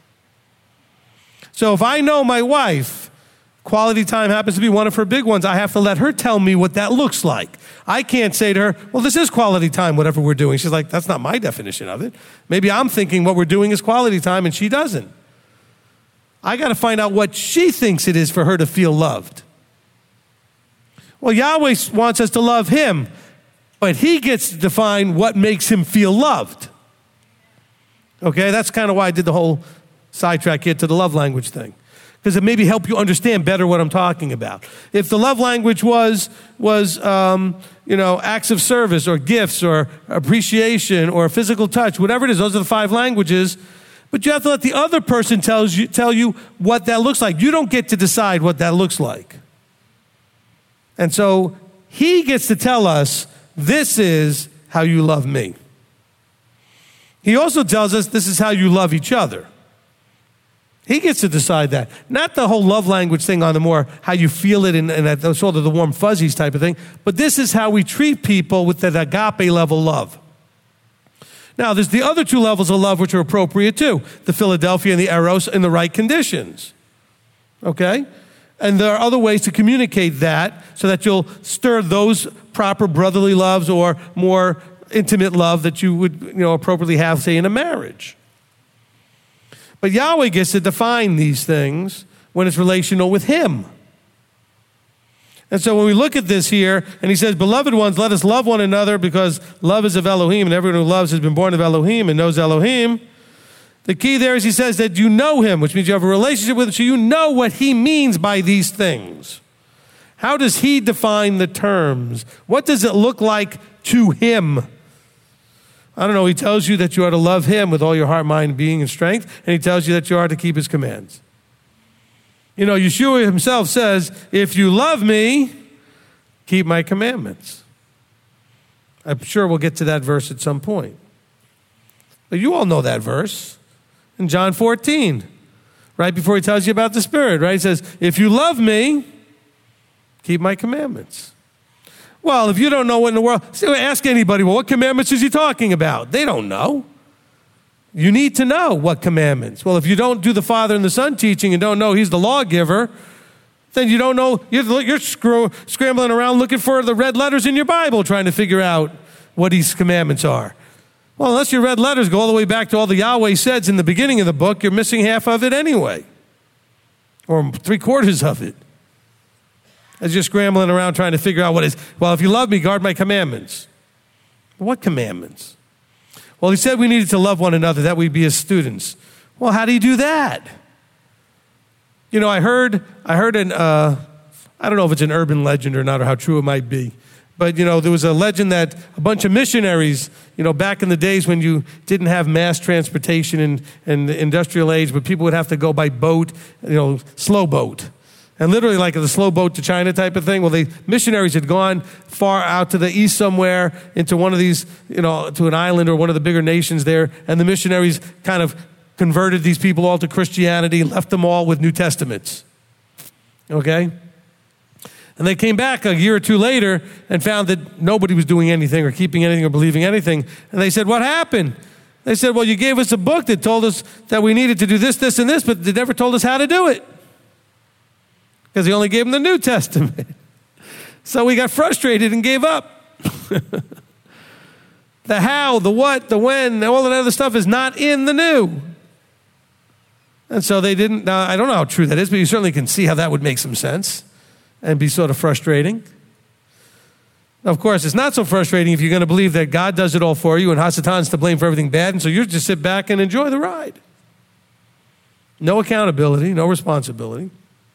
So if I know my wife, quality time happens to be one of her big ones, I have to let her tell me what that looks like. I can't say to her, well, this is quality time, whatever we're doing. She's like, that's not my definition of it. Maybe I'm thinking what we're doing is quality time and she doesn't. I got to find out what she thinks it is for her to feel loved. Well, Yahweh wants us to love him, but he gets to define what makes him feel loved. Okay, that's kind of why I did the whole sidetrack here to the love language thing. Because it maybe help you understand better what I'm talking about. If the love language was acts of service or gifts or appreciation or physical touch, whatever it is, those are the 5 languages. But you have to let the other person tell you what that looks like. You don't get to decide what that looks like. And so he gets to tell us, this is how you love me. He also tells us this is how you love each other. He gets to decide that. Not the whole love language thing on the more how you feel it and that sort of the warm fuzzies type of thing. But this is how we treat people with that agape level love. Now, there's the other two levels of love which are appropriate too. The Philadelphia and the Eros in the right conditions. Okay? And there are other ways to communicate that so that you'll stir those proper brotherly loves or more intimate love that you would, appropriately have, say, in a marriage. But Yahweh gets to define these things when it's relational with Him. And so when we look at this here, and He says, beloved ones, let us love one another because love is of Elohim, and everyone who loves has been born of Elohim and knows Elohim. The key there is He says that you know Him, which means you have a relationship with Him, so you know what He means by these things. How does He define the terms? What does it look like to Him? I don't know, He tells you that you are to love Him with all your heart, mind, being, and strength, and He tells you that you are to keep His commands. Yeshua Himself says, if you love me, keep my commandments. I'm sure we'll get to that verse at some point. But you all know that verse in John 14, right before He tells you about the Spirit, right? He says, if you love me, keep my commandments. Well, if you don't know what in the world, ask anybody, well, what commandments is He talking about? They don't know. You need to know what commandments. Well, if you don't do the Father and the Son teaching and don't know He's the lawgiver, then you don't know, you're scrambling around looking for the red letters in your Bible trying to figure out what these commandments are. Well, unless your red letters go all the way back to all the Yahweh says in the beginning of the book, you're missing half of it anyway, or 3/4 of it. As you're scrambling around trying to figure out what is, well, if you love me, guard my commandments. What commandments? Well, He said we needed to love one another, that we'd be His students. Well, how do you do that? I heard I don't know if it's an urban legend or not, or how true it might be. But, there was a legend that a bunch of missionaries, back in the days when you didn't have mass transportation in the industrial age, but people would have to go by boat, slow boat. And literally like the slow boat to China type of thing. Well, the missionaries had gone far out to the east somewhere into one of these, to an island or one of the bigger nations there. And the missionaries kind of converted these people all to Christianity, left them all with New Testaments. Okay? And they came back a year or two later and found that nobody was doing anything or keeping anything or believing anything. And they said, what happened? They said, well, you gave us a book that told us that we needed to do this, this, and this, but they never told us how to do it. Because He only gave them the New Testament. So we got frustrated and gave up. The how, the what, the when, all that other stuff is not in the New. And so they didn't, now I don't know how true that is, but you certainly can see how that would make some sense and be sort of frustrating. Now, of course, it's not so frustrating if you're going to believe that God does it all for you and Hasatan's to blame for everything bad, and so you just sit back and enjoy the ride. No accountability, no responsibility.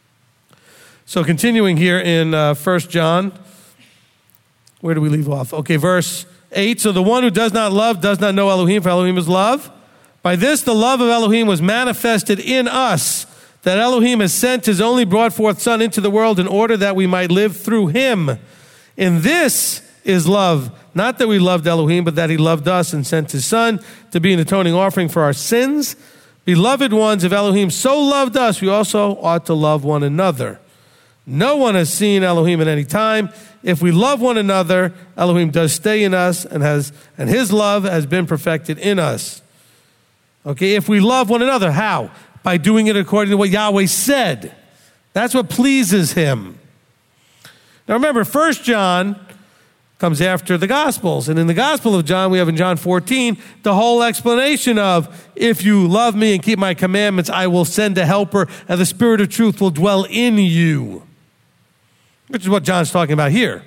So continuing here in 1 John, where do we leave off? Okay, verse 8. So the one who does not love does not know Elohim, for Elohim is love. By this the love of Elohim was manifested in us, that Elohim has sent His only brought forth Son into the world in order that we might live through Him. In this is love, not that we loved Elohim, but that He loved us and sent His Son to be an atoning offering for our sins. Beloved ones, if Elohim so loved us, we also ought to love one another. No one has seen Elohim at any time. If we love one another, Elohim does stay in us and His love has been perfected in us. Okay, if we love one another, how? By doing it according to what Yahweh said. That's what pleases Him. Now remember, 1 John comes after the Gospels. And in the Gospel of John, we have in John 14, the whole explanation of, if you love me and keep my commandments, I will send a helper and the Spirit of truth will dwell in you. Which is what John's talking about here.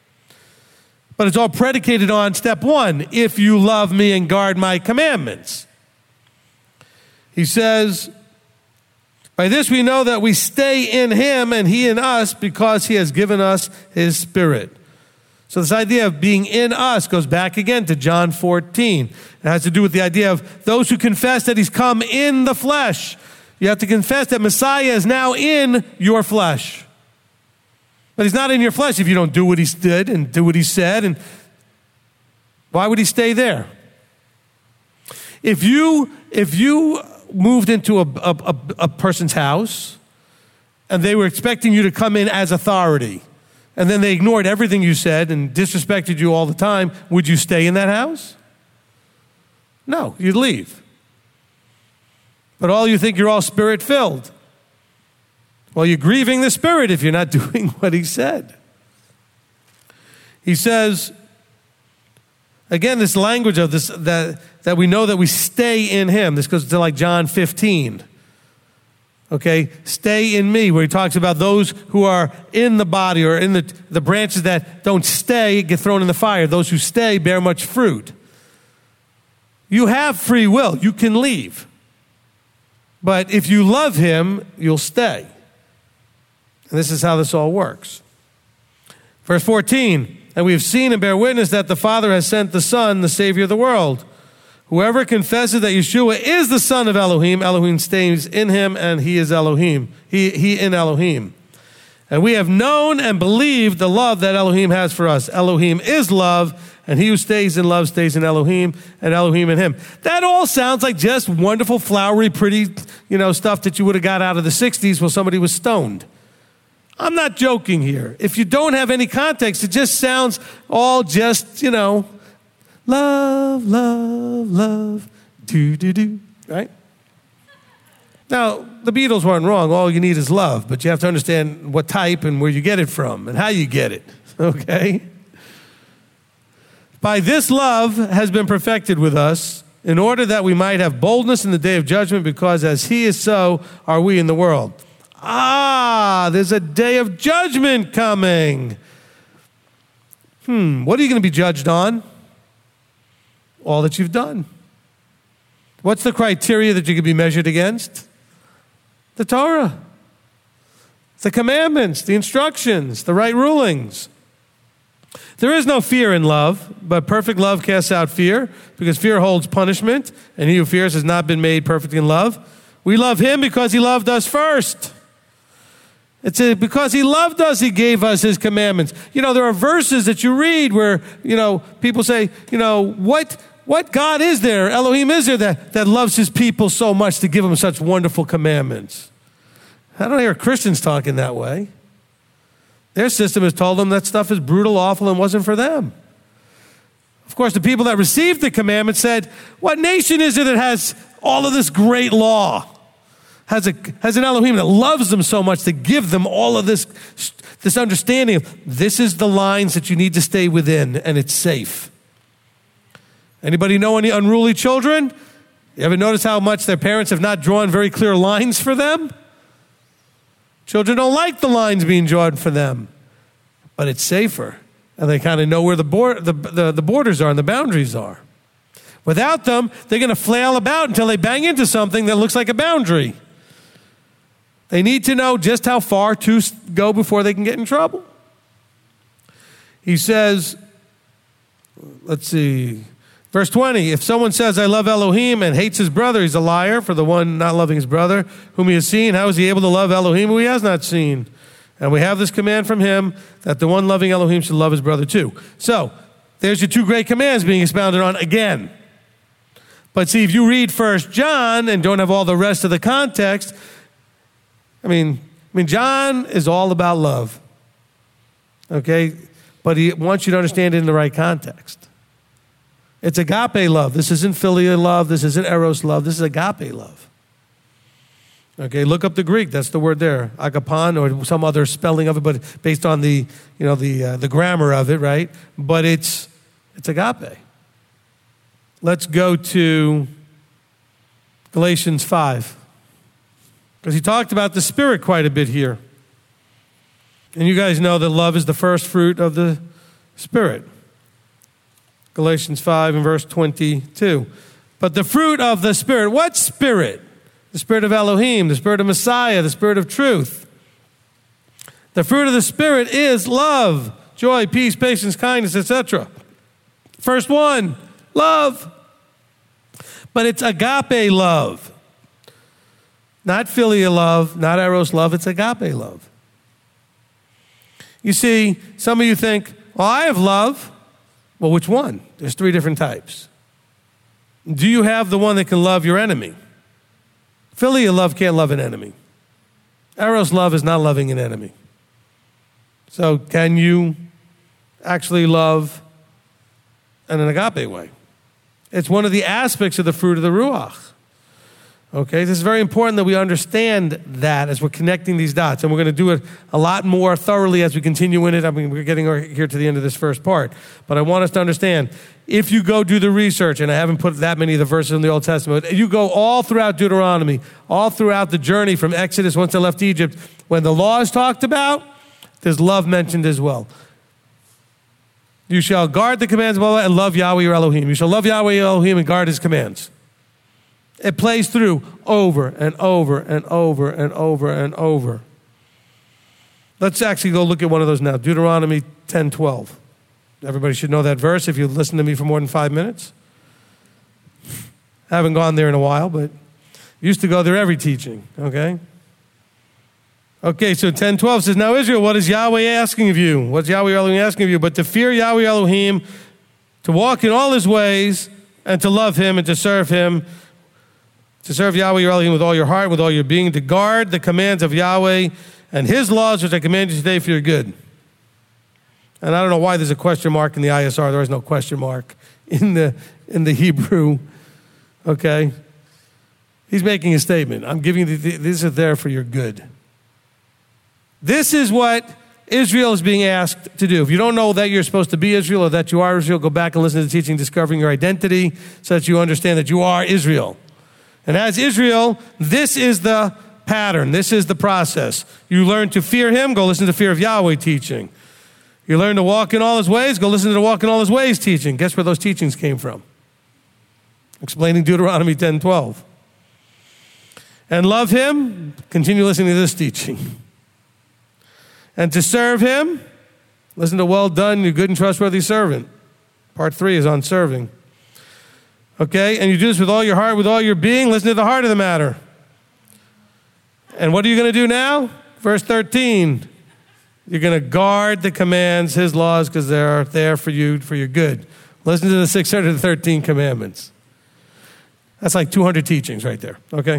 But it's all predicated on step 1, if you love me and guard my commandments. He says, by this we know that we stay in Him and He in us because He has given us His Spirit. So this idea of being in us goes back again to John 14. It has to do with the idea of those who confess that He's come in the flesh. You have to confess that Messiah is now in your flesh. But He's not in your flesh if you don't do what He did and do what He said. And why would He stay there? If you moved into a person's house and they were expecting you to come in as authority, and then they ignored everything you said and disrespected you all the time, would you stay in that house? No, you'd leave. But all you think you're all spirit-filled. Well, you're grieving the Spirit if you're not doing what he said. He says, again, this language of this, that we know that we stay in him. This goes to like John 15. Okay, stay in me, where he talks about those who are in the body or in the branches that don't stay get thrown in the fire. Those who stay bear much fruit. You have free will. You can leave. But if you love him, you'll stay. And this is how this all works. Verse 14, and we have seen and bear witness that the Father has sent the Son, the Savior of the world. Whoever confesses that Yeshua is the Son of Elohim, Elohim stays in him, and he is Elohim. He in Elohim. And we have known and believed the love that Elohim has for us. Elohim is love, and he who stays in love stays in Elohim, and Elohim in him. That all sounds like just wonderful, flowery, pretty, stuff that you would have got out of the 60s while somebody was stoned. I'm not joking here. If you don't have any context, it just sounds all just, love, love, love, do, right? Now, the Beatles weren't wrong. All you need is love, but you have to understand what type and where you get it from and how you get it, okay? By this love has been perfected with us, in order that we might have boldness in the day of judgment, because as he is, so are we in the world. There's a day of judgment coming. What are you going to be judged on? All that you've done. What's the criteria that you can be measured against? The Torah, the commandments, the instructions, the right rulings. There is no fear in love, but perfect love casts out fear, because fear holds punishment, and he who fears has not been made perfect in love. We love him because he loved us first. It's because he loved us, he gave us his commandments. There are verses that you read where, people say, what God is there, Elohim is there that loves his people so much to give them such wonderful commandments? I don't hear Christians talking that way. Their system has told them that stuff is brutal, awful, and wasn't for them. Of course, the people that received the commandment said, what nation is it that has all of this great law? Has an Elohim that loves them so much to give them all of this understanding of this is the lines that you need to stay within, and it's safe. Anybody know any unruly children? You ever notice how much their parents have not drawn very clear lines for them? Children don't like the lines being drawn for them, but it's safer, and they kind of know where the borders are and the boundaries are. Without them, they're going to flail about until they bang into something that looks like a boundary. They need to know just how far to go before they can get in trouble. He says, let's see, verse 20, if someone says, I love Elohim and hates his brother, he's a liar. For the one not loving his brother, whom he has seen, how is he able to love Elohim who he has not seen? And we have this command from him, that the one loving Elohim should love his brother too. So, there's your two great commands being expounded on again. But see, if you read 1 John and don't have all the rest of the context, John is all about love, okay? But he wants you to understand it in the right context. It's agape love. This isn't filial love. This isn't eros love. This is agape love. Okay, look up the Greek. That's the word there, agapon, or some other spelling of it, but based on the grammar of it, right? But it's agape. Let's go to Galatians 5. Because he talked about the Spirit quite a bit here. And you guys know that love is the first fruit of the Spirit. Galatians 5 and verse 22. But the fruit of the Spirit, what Spirit? The Spirit of Elohim, the Spirit of Messiah, the Spirit of truth. The fruit of the Spirit is love, joy, peace, patience, kindness, etc. First one, love. But it's agape love. Not filial love, not eros love, it's agape love. You see, some of you think, well, I have love. Well, which one? There's 3 different types. Do you have the one that can love your enemy? Philia love can't love an enemy. Eros love is not loving an enemy. So can you actually love in an agape way? It's one of the aspects of the fruit of the Ruach. Okay, this is very important that we understand that as we're connecting these dots. And we're going to do it a lot more thoroughly as we continue in it. I mean, we're getting here to the end of this first part. But I want us to understand, if you go do the research, and I haven't put that many of the verses in the Old Testament, you go all throughout Deuteronomy, all throughout the journey from Exodus once they left Egypt, when the law is talked about, there's love mentioned as well. You shall guard the commands of Allah and love Yahweh your Elohim. You shall love Yahweh your Elohim and guard his commands. It plays through over and over and over and over and over. Let's actually go look at one of those now. Deuteronomy 10:12. Everybody should know that verse if you've listened to me for more than 5 minutes. I haven't gone there in a while, but used to go there every teaching, okay? Okay, so 10:12 says, now Israel, what is Yahweh asking of you? What's Yahweh Elohim asking of you? But to fear Yahweh Elohim, to walk in all his ways, and to love him and to serve him, to serve Yahweh your Elohim with all your heart, with all your being, to guard the commands of Yahweh and his laws, which I command you today for your good. And I don't know why there's a question mark in the ISR. There is no question mark in the Hebrew. Okay? He's making a statement. I'm giving you, these are there for your good. This is what Israel is being asked to do. If you don't know that you're supposed to be Israel or that you are Israel, go back and listen to the teaching, Discovering Your Identity, so that you understand that you are Israel. And as Israel, this is the pattern. This is the process. You learn to fear him, go listen to the Fear of Yahweh teaching. You learn to walk in all his ways, go listen to the Walk in all his ways teaching. Guess where those teachings came from? Explaining Deuteronomy 10:12. And love him, continue listening to this teaching. And to serve him, listen to well done, you good and trustworthy servant. Part 3 is on serving. Okay, and you do this with all your heart, with all your being. Listen to the heart of the matter. And what are you going to do now? Verse 13. You're going to guard the commands, his laws, because they're there for you, for your good. Listen to the 613 commandments. That's like 200 teachings right there, okay?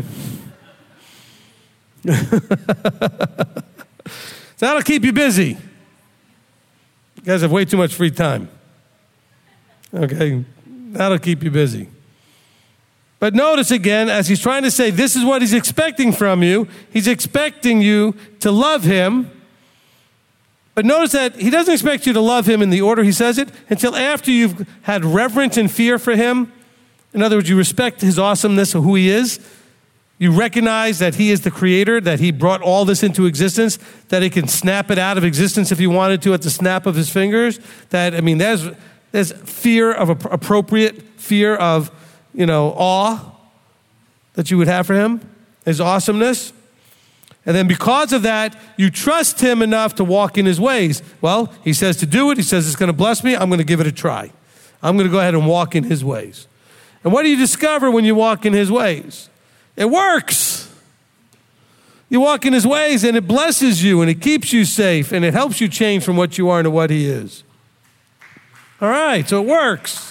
So that'll keep you busy. You guys have way too much free time. Okay, that'll keep you busy. But notice again, as he's trying to say, this is what he's expecting from you. He's expecting you to love him. But notice that he doesn't expect you to love him in the order he says it until after you've had reverence and fear for him. In other words, you respect his awesomeness of who he is. You recognize that he is the creator, that he brought all this into existence, that he can snap it out of existence if he wanted to at the snap of his fingers. There's fear of appropriate fear of, awe that you would have for him, his awesomeness. And then because of that, you trust him enough to walk in his ways. Well, he says to do it. He says it's going to bless me. I'm going to give it a try. I'm going to go ahead and walk in his ways. And what do you discover when you walk in his ways? It works. You walk in his ways and it blesses you and it keeps you safe and it helps you change from what you are into what he is. All right, so it works.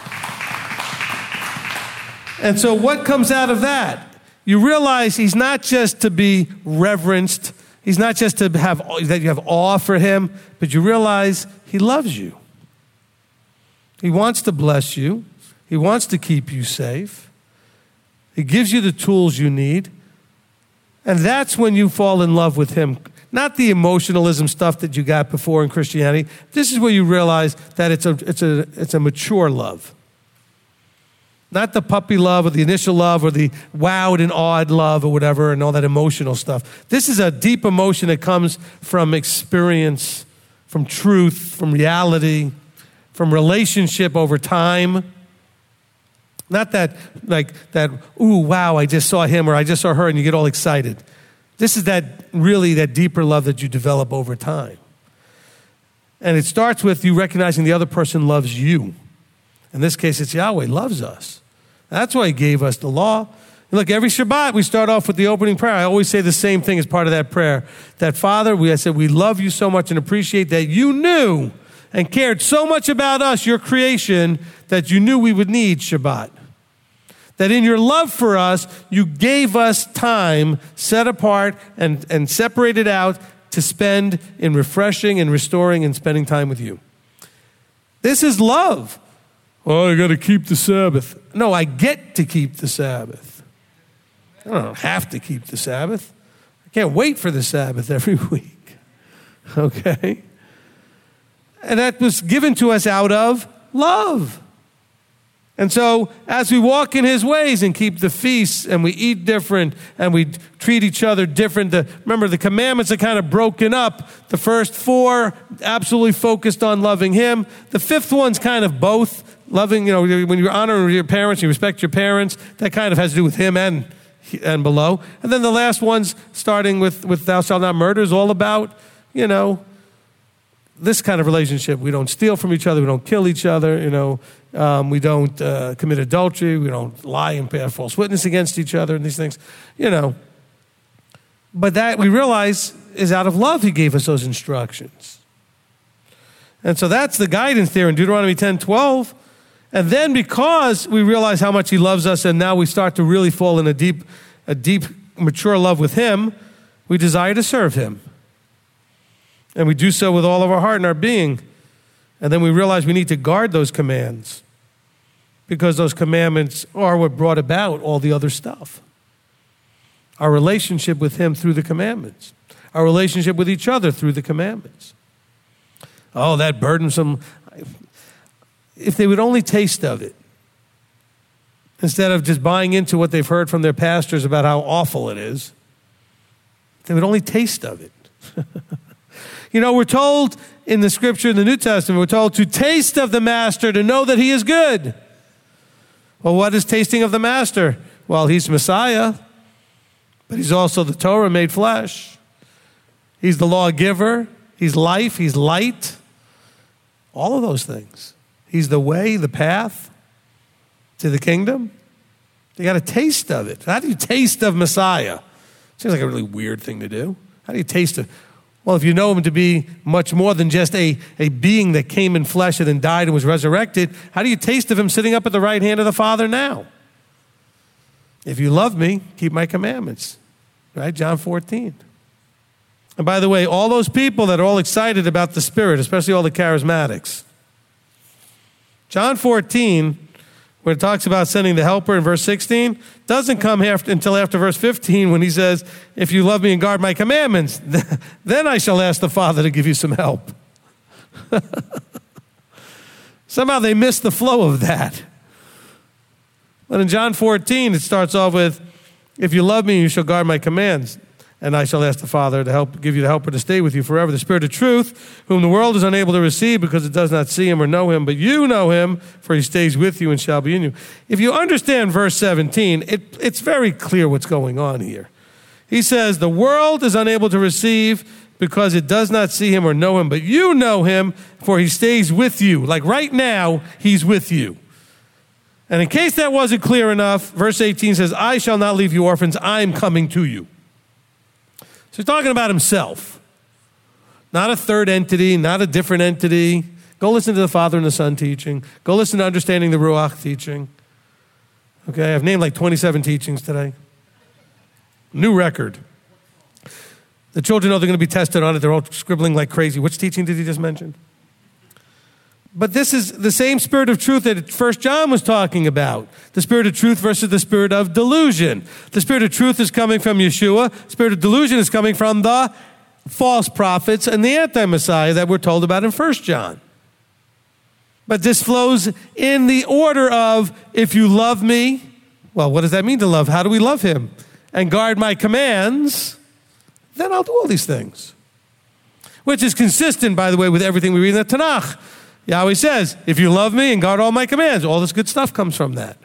And so what comes out of that? You realize he's not just to be reverenced. He's not just to have that you have awe for him, but you realize he loves you. He wants to bless you. He wants to keep you safe. He gives you the tools you need. And that's when you fall in love with him. Not the emotionalism stuff that you got before in Christianity. This is where you realize that it's a mature love. Not the puppy love or the initial love or the wowed and awed love or whatever and all that emotional stuff. This is a deep emotion that comes from experience, from truth, from reality, from relationship over time. Not that, ooh, wow, I just saw him or I just saw her and you get all excited. This is that deeper love that you develop over time. And it starts with you recognizing the other person loves you. In this case, it's Yahweh loves us. That's why he gave us the law. And look, every Shabbat, we start off with the opening prayer. I always say the same thing as part of that prayer. That Father, I said, we love you so much and appreciate that you knew and cared so much about us, your creation, that you knew we would need Shabbat. that in your love for us, you gave us time set apart and separated out to spend in refreshing and restoring and spending time with you. This is love. Oh, I got to keep the Sabbath. No, I get to keep the Sabbath. I don't have to keep the Sabbath. I can't wait for the Sabbath every week. Okay? And that was given to us out of love. And so as we walk in his ways and keep the feasts and we eat different and we treat each other different, remember the commandments are kind of broken up. The first 4 absolutely focused on loving him. The 5th one's kind of both. Loving, when you're honoring your parents, you respect your parents, that kind of has to do with him and below. And then the last one's starting with thou shalt not murder is all about, this kind of relationship. We don't steal from each other. We don't kill each other. We don't commit adultery. We don't lie and bear false witness against each other and these things, But that we realize is out of love he gave us those instructions. And so that's the guidance there in Deuteronomy 10:12. And then because we realize how much he loves us and now we start to really fall in a deep, mature love with him, we desire to serve him. And we do so with all of our heart and our being. And then we realize we need to guard those commands because those commandments are what brought about all the other stuff. Our relationship with him through the commandments. Our relationship with each other through the commandments. Oh, that burdensome. If they would only taste of it, instead of just buying into what they've heard from their pastors about how awful it is, if they would only taste of it. We're told in the scripture in the New Testament, we're told to taste of the master to know that he is good. Well, what is tasting of the master? Well, he's Messiah, but he's also the Torah made flesh. He's the lawgiver. He's life. He's light. All of those things. He's the way, the path to the kingdom. You got a taste of it. How do you taste of Messiah? Seems like a really weird thing to do. How do you taste it? Well, if you know him to be much more than just a being that came in flesh and then died and was resurrected, how do you taste of him sitting up at the right hand of the Father now? If you love me, keep my commandments. Right? John 14. And by the way, all those people that are all excited about the Spirit, especially all the charismatics, John 14, when it talks about sending the helper in verse 16, doesn't come until after verse 15 when he says, if you love me and guard my commandments, then I shall ask the Father to give you some help. Somehow they miss the flow of that. But in John 14, it starts off with, if you love me, you shall guard my commands. And I shall ask the Father to give you the helper to stay with you forever. The Spirit of truth, whom the world is unable to receive because it does not see him or know him, but you know him, for he stays with you and shall be in you. If you understand verse 17, it's very clear what's going on here. He says, the world is unable to receive because it does not see him or know him, but you know him, for he stays with you. Like right now, he's with you. And in case that wasn't clear enough, verse 18 says, I shall not leave you orphans, I'm coming to you. So he's talking about himself, not a third entity, not a different entity. Go listen to the Father and the Son teaching. Go listen to Understanding the Ruach teaching. Okay, I've named like 27 teachings today. New record. The children know they're going to be tested on it. They're all scribbling like crazy. Which teaching did he just mention? But this is the same spirit of truth that 1 John was talking about. The spirit of truth versus the spirit of delusion. The spirit of truth is coming from Yeshua. The spirit of delusion is coming from the false prophets and the anti-Messiah that we're told about in 1 John. But this flows in the order of, if you love me, well, what does that mean to love? How do we love him? And guard my commands, then I'll do all these things. Which is consistent, by the way, with everything we read in the Tanakh. Yahweh says, if you love me and guard all my commands, all this good stuff comes from that.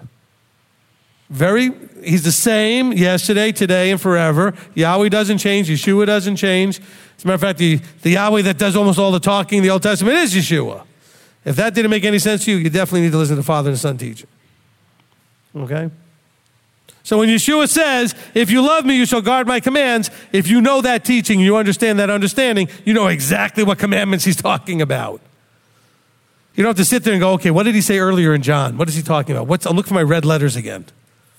He's the same yesterday, today, and forever. Yahweh doesn't change. Yeshua doesn't change. As a matter of fact, the Yahweh that does almost all the talking in the Old Testament is Yeshua. If that didn't make any sense to you, you definitely need to listen to the Father and the Son teaching. Okay? So when Yeshua says, if you love me, you shall guard my commands, if you know that teaching, you understand that understanding, you know exactly what commandments he's talking about. You don't have to sit there and go, okay, what did he say earlier in John? What is he talking about? I'll look for my red letters again.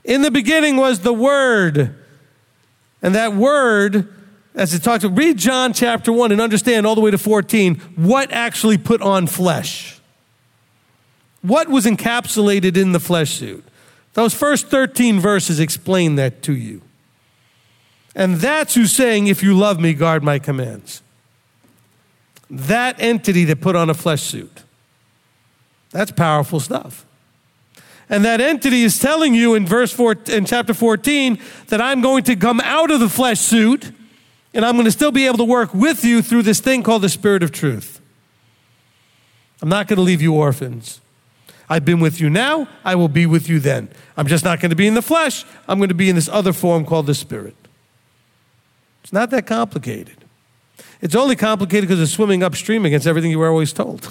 In the beginning was the Word. And that Word, as it talks, read John chapter 1 and understand all the way to 14 what actually put on flesh. What was encapsulated in the flesh suit? Those first 13 verses explain that to you. And that's who's saying, if you love me, guard my commands. That entity that put on a flesh suit. That's powerful stuff. And that entity is telling you in chapter 14 that I'm going to come out of the flesh suit and I'm going to still be able to work with you through this thing called the Spirit of truth. I'm not going to leave you orphans. I've been with you now, I will be with you then. I'm just not going to be in the flesh. I'm going to be in this other form called the Spirit. It's not that complicated. It's only complicated because it's swimming upstream against everything you were always told.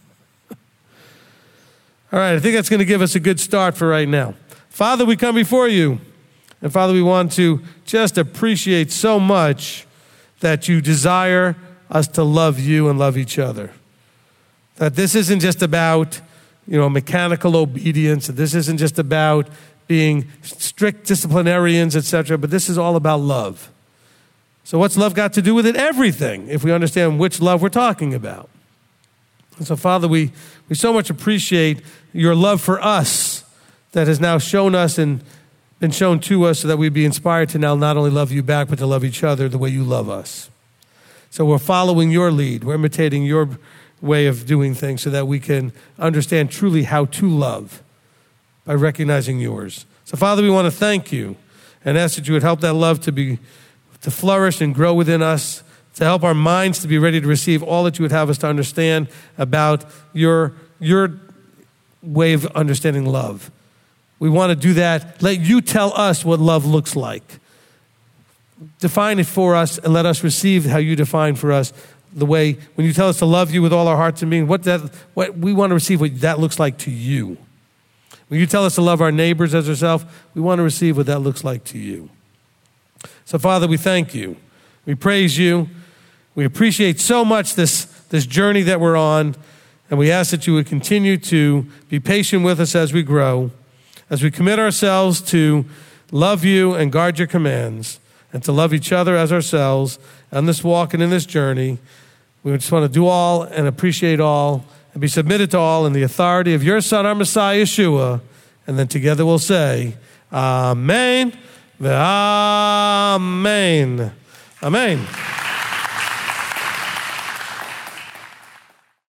All right, I think that's going to give us a good start for right now. Father, we come before you. And Father, we want to just appreciate so much that you desire us to love you and love each other. That this isn't just about, mechanical obedience. This isn't just about being strict disciplinarians, etc., but this is all about love. So what's love got to do with it? Everything, if we understand which love we're talking about. And so, Father, we so much appreciate your love for us that has now shown us and been shown to us so that we'd be inspired to now not only love you back, but to love each other the way you love us. So we're following your lead. We're imitating your way of doing things so that we can understand truly how to love by recognizing yours. So, Father, we want to thank you and ask that you would help that love to flourish and grow within us, to help our minds to be ready to receive all that you would have us to understand about your way of understanding love. We want to do that. Let you tell us what love looks like. Define it for us and let us receive how you define for us the way, when you tell us to love you with all our hearts and being, what we want to receive what that looks like to you. When you tell us to love our neighbors as ourselves, we want to receive what that looks like to you. So, Father, we thank you. We praise you. We appreciate so much this journey that we're on, and we ask that you would continue to be patient with us as we grow, as we commit ourselves to love you and guard your commands, and to love each other as ourselves on this walk and in this journey. We just want to do all and appreciate all and be submitted to all in the authority of your Son, our Messiah, Yeshua, and then together we'll say, Amen. Amen. Amen.